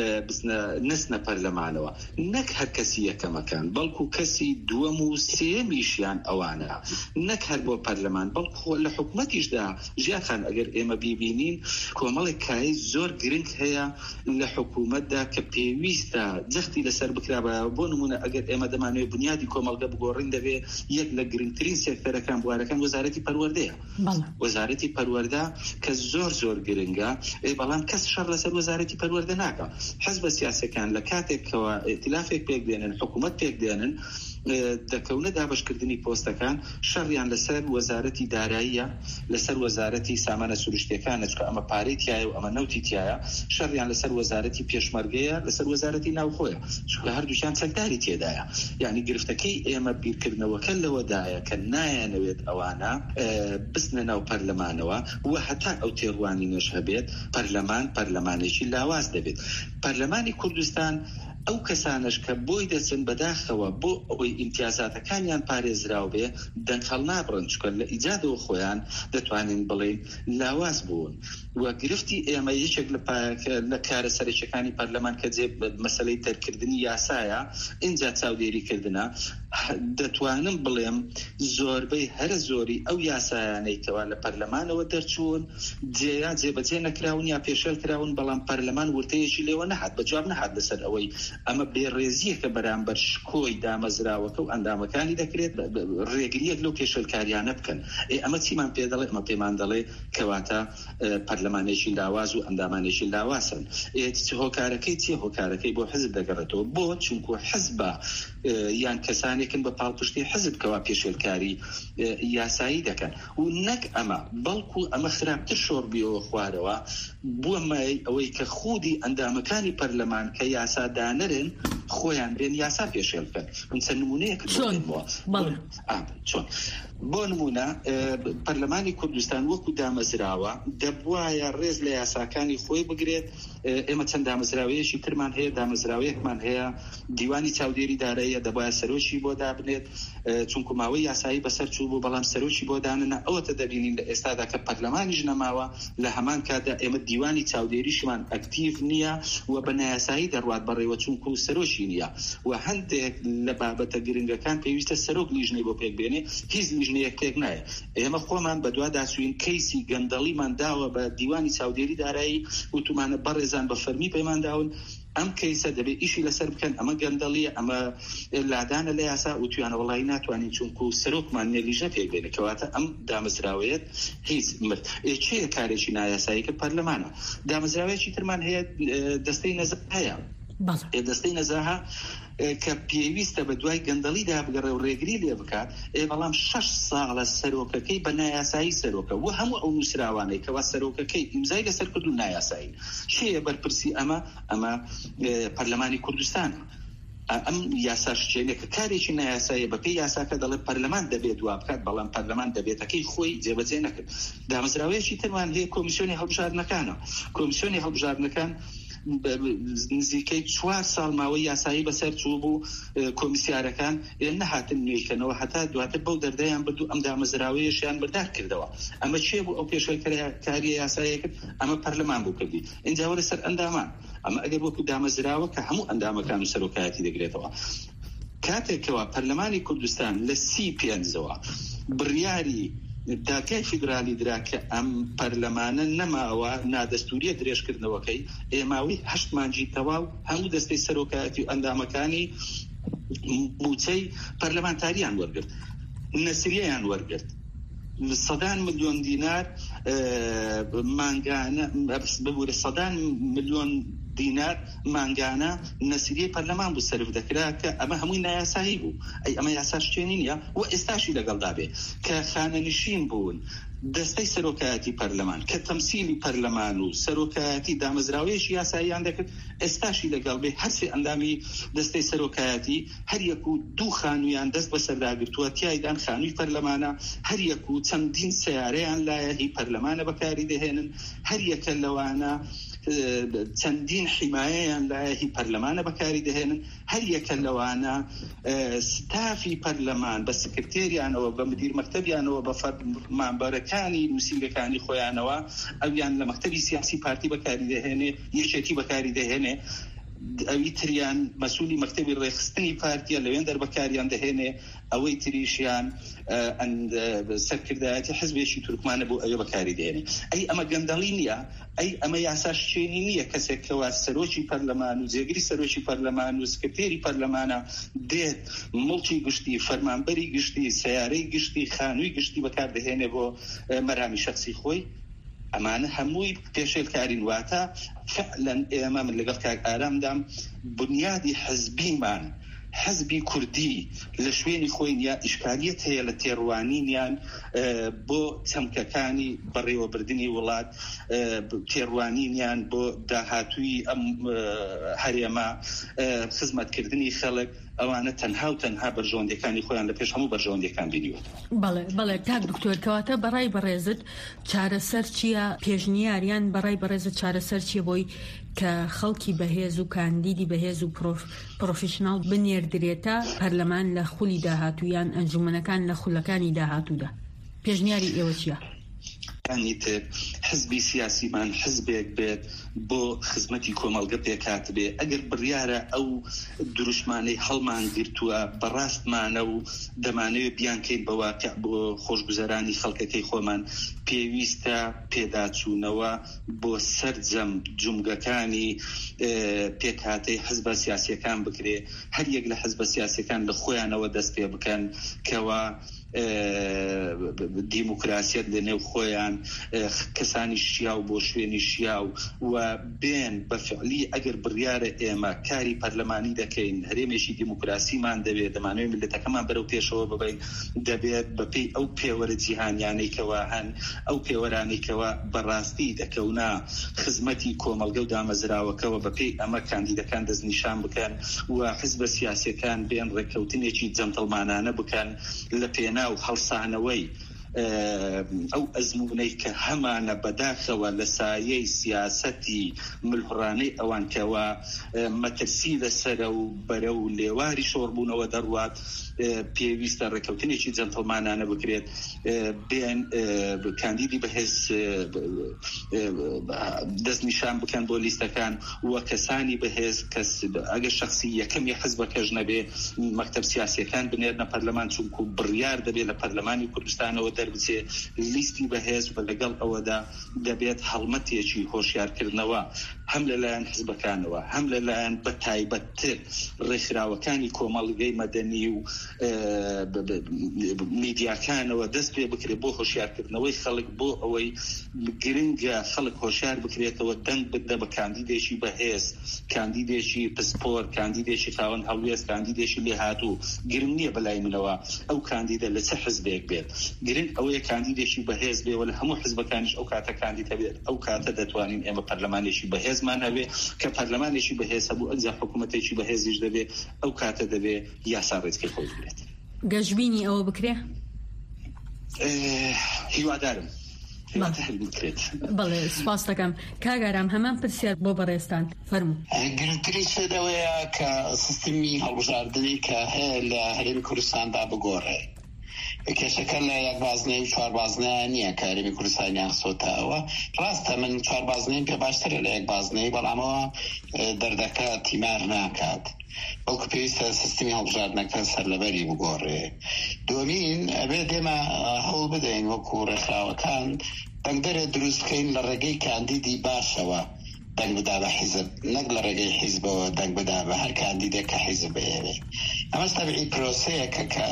نەستنە پەرلەمانەوە، نەک هەر کەسی یەکەمەکان بەڵکو کەسی دووەم و سێمیشیان ئەوانە، نەک هەر بۆ پەرلەمان بەڵکو لە حکوومەتیشدا. ژیاخان ئەگەر ئێمە بیبینین کۆمەڵێک کایی زۆر گرنگ هەیە لە حکوومەتدا کە پێویستە جەختی لەسەر بکرابایەوە. بۆ نمونە ئەگەر ئێمە دەمانوێت بنیادی کۆمەڵگە بگۆڕین دەبێ یەک لە گرنگترین سێکتەرەکان بوارەکان وەزارەتی پەروەردەیە. وەزارەتی پەروەردە کە زۆر زۆر گرنگە، بەڵام کەس شەڕ لەسەر وەزارەتی پەروەردە ناکە. حزبە سیاسیەکان لە کاتێکەوە ئێتلافێک پێک دێنن، حکوومەت پێک دێنن، دەکەونە دابشکردنی پۆستەکان شەڕیان لەسەر وەزارەتی داراییە، لەسەر وەزارەتی سامانە سروشتیەکانە، چکە ئەمە پارەی تایە و ئەمە نەوتی تایە، شەڕیان لەسەر وەزارەتی پێشمەرگەیە، لەسەر وەزارەتی ناوخۆیە، چکە هەردووشیان چەکداری تێدایە. یعنی گرفتەکەی ئێمە بیرکردنەوەکە لەوەدایە کە نایەنەوێت ئەوانە بستنە ناو پەرلەمانەوە و هەتا ئەو تێڕوانی نوێش هەبێت پەرلەمان پەرلەمانێکی لاواز دەبێت. پەرلەمانی کوردستان ئەو کەسانش کە بۆی دەچن بەداخەوە بۆ ئەوەی ئیمتیازاتەکانیان پارێزراو بێ دەنگهەڵ نابڕن، چکە لە ئیجادەوە خۆیان دەتوانین بڵێن لاواز بوون. و گرفتی ئێمە یەکێک لە کارە سەرچەکانی پەرلەمان کە جێ مەسەلەی دەرکردنی یاسایە، اینجا چاودێریکردنە، دەتوانم بڵێم زۆربەی هەرە زۆری ئەو یاسایانەی کەوا لە پەرلەمانەوە دەرچوون جێیا جێبەجێ نەکراون یا پێشێل کراون، بەڵام پەرلەمان ورتەیەکی لێوە نەهات، بەجواب نەهات لەسەر ئەوەی ئەمە بێڕێزیەکە بەرامبەر شکۆی دامەزراوەکە و ئەندامەکانی دەکرێت ڕێگریەک لەو پێشێلکاریانە بکەن. ئەمە چیمان پێ دەڵێ؟ ئەمە پێمان دەڵێ کەواتە پەرلەمانێکی لاواز و ئەندامانێکی لاواسن. هۆکارەکەی چی؟ هۆکارەکەی بۆ حزب دەگەڕێتەوە. بۆ چونکو حزبە یان کەسانێکن بە پاڵپشتی حزب کەوا پێشێلکاری یاسایی دەکەن و نەک ئەمە، بەڵکو ئەمە خراپتر شۆڕ بیەوە خوارەوە بووە مای ئەوەی کە خودی ئەندامەکانی پەرلەمان کە یاسادانەرن خۆیان بێن یاسا پێشێل بکەن. من چەند نمونەیەک چۆن بۆ نمونە پەرلەمانی کوردستان وەکو دامەزراوە دەبوایە ڕێز لە یاساکانی خۆی بگرێت. ئێمە چەند دامەزراوەیەکی ترمان هەیە، دامەزراوەیەکمان هەیە دیوانی چاودێری دارەیە، دەبایە سەرۆکی بۆ دابنێت چونکو ماوەی یاسایی بەسەر چوو بوو، بەڵام سەرۆکی بۆ داننە ئەوەتە دەبینین لە ئێستادا کە پەرلەمانیش نەماوە. لە هەمان کاتدا ئێمە دیوانی چاودێریشمان ئەکتیڤ نییە و بە نایاسایی دەڕوات بەڕێوە چونکو سەرۆکی نییە و هەندێک لە بابەتە گرنگەکان پێویستە سەرۆک لیژنەی بۆ پێک بێنێ، هیچ لیژنەیەک پێک نایە. ئێمە خۆمان بە دوا داچوین کەیسی گەندەڵیمان داوە بە دیوانی چاودێری دارایی وتمانە بەڕێزان بە فەرمی پەیمان داون ئەم کەیسە دەبێت ئیشی لەسەر بکەن، ئەمە گەندەڵیە، ئەمە لادانە لە یاسا و تویانە وڵی ناتوانین چونکو سەرۆکمان نێلیژە پێک بێنێ کەواتە ئەم دامەزراوەیەت هیچ مرد. چیە کارێکی نایاسایی کە پەرلەمانە؟ دامەزراوەیەکی ترمان هەیە، دەستەی نەزە هەیە. دەستەی نەزاها کە پێویستە بە دوای گەندەڵیدا بگەڕێ و ڕێگری لێ بکات، بەڵام شەش ساڵە سەرۆکەکەی بە نایاسایی سەرۆکە و هەموو ئەو نووسراوانەی کەوا سەرۆکەکەی ئیمزای لەسەر کرد و نایاسایی. چیە بەرپرسی ئەمە؟ ئەمە پەرلەمانی کوردستانە. ئەم یاساشتێنێکە کارێکی نایاسایە بە پێی یاساکە دەڵێت پەرلەمان دەبێت دوا بکات، بەڵام پەرلەمان دەبێتەکەی خۆی جێبەجێ نەکرد. دامەزراوەیەکی ترمان هەیە کۆمیسیۆنی هەڵبژاردنەکانە. کۆمیسیۆنی هەڵبژاردنەکان نزیکەی چوار ساڵ ماوەی یاسایی بەسەر چوو بوو، کۆمیسیارەکان نەهاتن نوێکەنەوە هەتا دواتر بەو دەردەیان بردو ئەم دامەزراوەیەشیان بردار کردەوە. ئەمە چێ بوو؟ ئەو پێشەکاری یاسایی کرد، ئەمە پەرلەمان بوو کردی. اینجا وەرە سەر ئەندامان، ئەمە ئەگەر وەکو دامەزراوە کە هەموو ئەندامەکان و سەرۆکایەتی دەگرێتەوە. کاتێکەوە پەرلەمانی کوردستان لە سی پێنجەوە بڕیاری داکای فیدرالی درا کە ئەم پەرلەمانە نەماوە نادەستوریە درێژکردنەوەکەی، ئێماوی هەشت مانجی تەواو هەموو دەستەی سەرۆکایەتی و ئەندامەکانی موچەی پەرلەمانتاریان وەرگرت، نەسریەیان وەرگرت. سەدان ملیۆن دینار مانگانە ببوورە سەدان ملیۆن دینار مانگانە نەسریەی پەرلەمان بوو سەرف دەکرا کە ئەمە هەمووی نایاسایی بوو. ئەی ئەمە یاساش چێنی نییە و ئێستاشی لەگەڵدا بێ کە خانەنشین بوون دەستەی سەرۆکایەتی پەرلەمان کە تەمسیلی پەرلەمان و سەرۆکایەتی دامەزراوەیەشی یاساییان دەکرد، ئێستاشی لەگەڵ بێ هەرسێ ئەندامی دەستەی سەرۆکایەتی هەر یەک و دوو خانوویان دەست بەسەرداگرتووە، تیایدان خانووی پەرلەمانە، هەر یەک و چەندین سیارەیان لایە هی پەرلەمانە بەکاری دەهێنن، هەر یەکە لەوانە چەندین حیمایەیان لایە هی پەرلەمانە بەکاری دەهێنن، هەر یەکە لەوانە ستافی پەرلەمان بە سکرتێریانەوە بە مدیر مەکتەبیانەوە بە مامبەرەکانی نووسینگەکانی خۆیانەوە ئەویان لە مەکتەبی سیاسی پارتی بەکاری دەهێنێ، یەکێتی بەکاری دەهێنێ، ئەوی تریان مەسئولی مەکتەبی ڕێخستنی پارتیە لەوێن دەربەکاریان دەهێنێ، ئەوەی تریشیان سەرکردایەتی حزبێکی تورکمانە بۆ ئەوێ بەکاری دێنێ. ئەی ئەمە گەندەڵی نییە، ئەی ئەمە یاساشتێنی نییە. کەسێک کەوا سەرۆکی پەرلەمان و جێگری سەرۆکی پەرلەمان و سکرتێری پەرلەمانە دێت مڵکی گشتی، فەرمانبەری گشتی، سیارەی گشتی، خانووی گشتی بەکار دەهێنێ بۆ مەرامی شەخسی خۆی. ئەمانە هەمووی پێشێلکارین. واتە فعلەن ئێمە من لەگەڵ کاک ئارامدام بنیادی حزبیمان حزبی کوردی لە شوێنی خۆی یا ئیشکالیەت هەیە لە تێڕوانینیان بۆ چەمکەکانی بەڕێوەبردننی وڵات، تێڕوانینیان بۆ داهاتووی ئەم هەرێمە، خزمەتکردنی خەڵک، ئەوانە تەنها و تەنها بەرژەوەندەکانی خۆیان لە پێش هەموو بەرژەوەندەکان بینیوە. بەڵێ بەڵێ کاک دکتۆر، کەواتە بەڕای بەڕێزت چارەسەر چییە؟ پێشنیاریان بەڕای بەڕێزت چارەسەر چییە بۆی کە خەڵکی بەهێز و کاندیدی بەهێز و پرۆفیشناڵ بنێردرێتە پەرلەمان لە خولی داهاتوویان ئەنجومەنەکان لە خولەکانی داهاتوودا؟ پێشنیاری ئێوە چییە؟ ئەنیتر حزبی سیاسیمان حزبێک بێت بۆ خزمەتی کۆمەڵگە پێکات بێ. ئەگەر بڕیارە ئەو دروشمانەی هەڵمان گرتووە بەڕاستمانە و دەمانەوێت بیانکەین بە واقع بۆ خۆشگوزەرانی خەڵکەکەی خۆمان، پێویستە پێداچوونەوە بۆ سەرجەم جومگەکانی پێکهاتەی حزبە سیاسیەکان بکرێ، هەر یەک لە حزبە سیاسیەکان لە خۆیانەوە دەست پێ بکەن کەوا دیموکراسیت لە نێو خۆیان کەسانی شیاو بۆ شوێنی شیاو و بێن بە فعلی ئەگەر بڕیارە ئێمە کاری پەرلەمانی دەکەین هەرێمێکی دیموکراسیمان دەبێت دەمانوێت ملەتەکەمان بەرەو پێشەوە ببین دەبێت بەپێی ئەو پێوەرە جیهانیانەیەکەوە هەن ئەو پێوەرانێکەوە بەڕاستی دەکەونا خزمەتی کۆمەلگە و دامەزراوەکەوە بەپێی ئەمە کاندیدەکان دەستنیشان بکەن و حزبە سیاسیەکان بێن ڕێککەوتنێکی جەمتەڵمانانە بکەن لە پێناو هەڵسانەوەی ئەو ئەزموونەی کە هەمانە بەداخەوە لە سایەی سیاسەتی ملهوڕانەی ئەوانکەوە مەترسی لەسەرە و بەرە و لێواری شۆڕبوونەوە دەڕوات پێویستە ڕێککەوتنێکی جەمتەڵمانانە بکرێت بێن کاندیدی بەهێز دەستنیشان بکەن بۆ لیستەکان و کەسانی بەهێز کەس ئەگەر شخصی یەکەمی حزبەکەش نەبێ مەکتەب سیاسیەکان بنێرنە پەرلەمان چونکو بڕیار دەبێت لە پەرلەمانی کوردستانەوە دەربچێ لیستی بەهێز و لەگەڵ ئەوەدا دەبێت هەڵمەتێکی هۆشیارکردنەوە هەم لەلایەن حزبەکانەوە هەم لەلایەن بە تایبەتتر ڕێکخراوەکانی کۆمەڵگەی مەدەنی و میدیاکانەوە دەست پێ بکرێت بۆ هۆشیارکردنەوەی خەڵک بۆ ئەوەی گرنگە خەڵک هۆشیار بکرێتەوە دەنگ بدە بە کاندیدێکی بەهێز کاندیدێکی پسپۆر کاندیدێکی خاوەن هەڵوێست کاندیدێکی لێهاتوو گرنگ نییە بەلای منەوە ئەو کاندیدە لە چه حزبێک بێت گرنگ ئەوەیە کاندیدێکی بەهێز بێوە لە هەموو حزبەکانیش ئەو کاتە کاندیدە بێت ئەو کاتە دەتوانین ئێمە پەرلەمانێکی بەهێزمان هەبێ کە پەرلەمانێکی بەهێز هەبوو ئەجا حکوومەتێکی بەهێزیش دەبێ ئەو کاتە دەبێ یاسا ڕێزکەی خۆی بێت. گەشبینی ئەوە بکرێ؟ هیوادارم بەڵێ سپاس دەکەم. کاگارام هەمان پرسیار بۆ بەڕێستان فەرموو. گرنگترین شێدەوەیە کە سیستمی هەڵبژاردنی کە هەیە لە هەرێمی کوردستاندا بگۆڕێ. کێشەکە لە یەکبازنەی و چواربازنەیە نییە کە هەرێمی کوردستانیان خسۆتەوە. ڕاستە من چواربازنەیم پێ باشترە لە یەکبازنەی بەڵامەوە دەردەکە تیمار ناکات. بەڵکو پێویستە سیستمی هەڵبژاردنەکە سەرلەبەری بگۆڕێ. دووەمین ئەبێ دێمە هەوڵ بدەین وەکو ڕێکخراوەکان دەنگدەرێ دروست بکەین لە ڕێگەی کاندیدی باشەوە دەنگ بدا بە حیزب نەک لە ڕێگەی حیزبەوە دەنگ بدا بە هەر کاندیدێک کە حیزب بەیەوێ. ئەمەش تەبیعی پرۆسەیەکە کە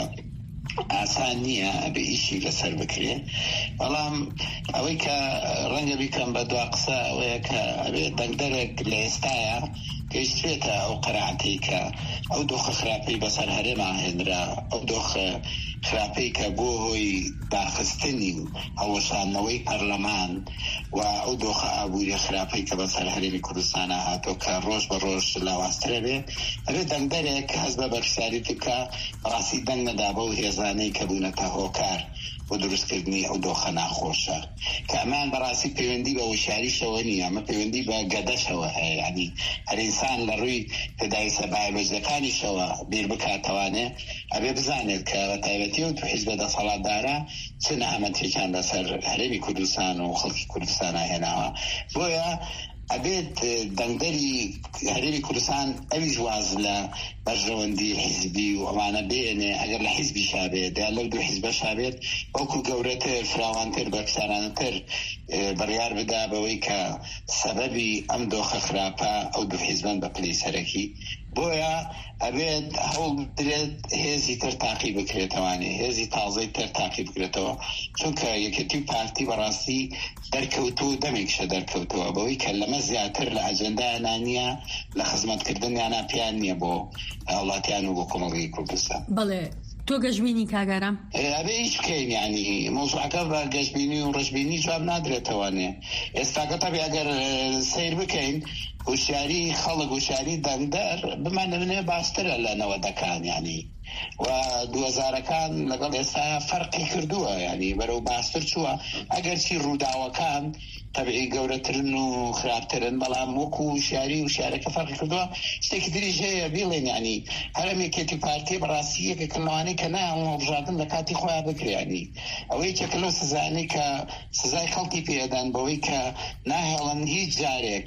ئاسان نییە بە ئیشی لەسەر بکرێ. بەڵام ئەوەی کە ڕەنگە بیکەم بە دوا قسە ئەوەیە کە ئەبێ دەنگدەرێک لە ئێستاە گەیشتێتە ئەو قەرەعەتی کە ئەو دۆخە خراپەی بەسەر هەرێما هێنرا ئەو دۆخە خراپەی کە بۆ هۆی داخستنی و هەوەشانەوەی پەرلەمان و ئەو دۆخە ئابووری خراپەی کە بەسەر هەرێمی کوردستانە هاتۆ کە ڕۆژ بە ڕۆژ لاواسترە بێ ئەبێ دەنگدەرێک هەست بە بەرپرسیاریەتی بکە ڕاستی دەنگ نەدا بە و هێزانەی کە بوونەتە هۆکار بۆ دروستکردنی ئەو دۆخە ناخۆشە کە ئەمان بەڕاستی پەیوەندی بە وشاریشەوە نییە ئەمە پەیوەندی بە گەدەشەوە هەیە. یعنی هەر ئینسان لە ڕووی پێداوی سەرمایە بەجدەکانیشەوە بیر بکاتەوانێ ئەبێ بزانێت کە بە تایبەتی و تو حیزبە دەسەڵاتدارە چ نەهامەتێکیان لەسەر هەرێمی کوردستان و خەڵکی کوردستانە هێناوە. بۆیە ئەبێت دەنگدەری هەرێمی کوردستان ئەویش واز لە بەرژەوەندی حیزبی و ئەوانە بێنێ ئەگەر لە حیزبی شابێت یا لەو دوو حیزبە شابێت وەکو گەورەتر فراوانتر بەرپرسانانەتر بڕیار بدا بەوەی کە سەبەبی ئەم دۆخە خراپە ئەو دوو حیزبن بە پلەی سەرەکی. بۆیە ئەبێت هەوڵ بدرێت هێزی تر تاقی بکرێتەوانێ هێزی تازەی تر تاقی بکرێتەوە چونکە یەکێتی و پارتی بەڕاستی دەرکەوتو دەمێکشە دەرکەوتەوە بەوەی کە لەمە زیاتر لە ئەجەندایانە نییە لە خزمەتکردنیانە پیان نییە بۆ وڵاتیان و بۆ کۆمەڵگەی کوردستان. بەڵێ تۆ گەشبینی کاگارام؟ ئەبێ هیچ بکەین ینی مۆزوعەکە بە گەشبینی و ڕەشبینی جواب نادرێتەوەنێ. ئێستاکە تەبێ ئەگەر سیر بکەین هوشیاری خەڵک هوشیاری دەنگدەر بمانەوێ باشترە لە نەوەدەکان ینی و دووەزارەکان لەگەڵ ئێستا فەرقی کردووە ینی بەرەو باشتر چووە ئەگەر چی ڕووداوەکان تەبیعی گەورەترن و خراپترن بەڵام وەکو شاری و شارەکە فەرقی کردووە. شتێکی تریش هەیە بیڵێن ینی هەرێمێکێتی پارتی بەڕاستی یەکێکەوانەی کە نایان هەڵبژاردن لە کاتی خۆیان بکرێنی ئەوەی چەکە لەو سزانەی کە سزای خەڵکی پێدان بەوەی کە ناهێڵن هیچ جارێک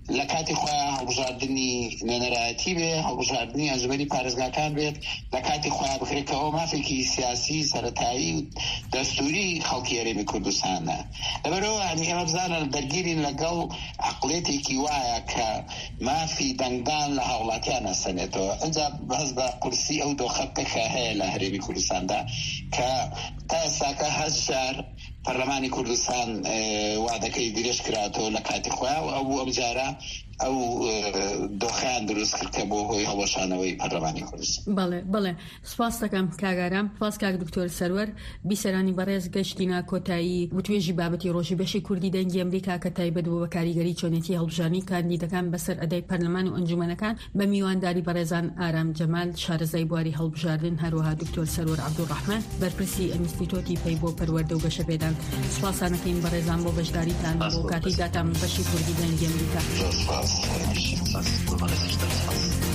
لە کاتی خۆیان هەڵبژاردننی نوێنەرایەتی بێ، هەڵبژاردننی ئەنجومەنی پارێزگاکان بێت، لە کاتی خۆیان بکرێتەوە مافێکی سیاسی سەرەتایی و دەستوری خەڵکی هەرێمی کوردستانە. لەبەرەوە هەنی ئێمە بزانن دەرگیرین لەگەڵ عقڵێتێکی وایە کە مافی دەنگدان لە هاوڵاتیان ئەسەنێتەوە. ئەنجا بەس بە قورسی ئەو دۆخەتێکە هەیە لە هەرێمی کوردستاندا کە تا ئێستاکە هەشت جار پەرلەمانی کوردستان وعدەکەی درێژ کراتەوە لە کاتی خۆیان و ئەو ئەم جارە ئەو دۆخیان دروست کرد کە بۆ هۆی هەڵەشانەوەی پەرلەمانی کوردستان. بەڵێ بەڵێ سپاس دەکەم کاگارام، سپاس کاک دکتۆر سەروەر. بیسەرانی بەڕێز گەشتینە کۆتایی وتوێژی بابەتی ڕۆژی بەشی کوردی دەنگی ئەمریکا کە تایبەت بوو بە کاریگەری چۆنێتی هەڵبژاردنی کاندیدەکان بەسەر ئەدای پەرلەمان و ئەنجومەنەکان بە میوانداری بەڕێزان ئارام جەمال شارەزای بواری هەڵبژاردن، هەروەها دکتۆر سەروەر عەبدوڕەحمان بەرپرسی ئینستیتۆتی پەی بۆ پەروەردە و گەشەپێدان. سپاسانەکەین بەڕێزان بۆ بەشداریتان بۆ کاتی داتان بەشی کوردی دەنگی ئەمریکا. Gracias.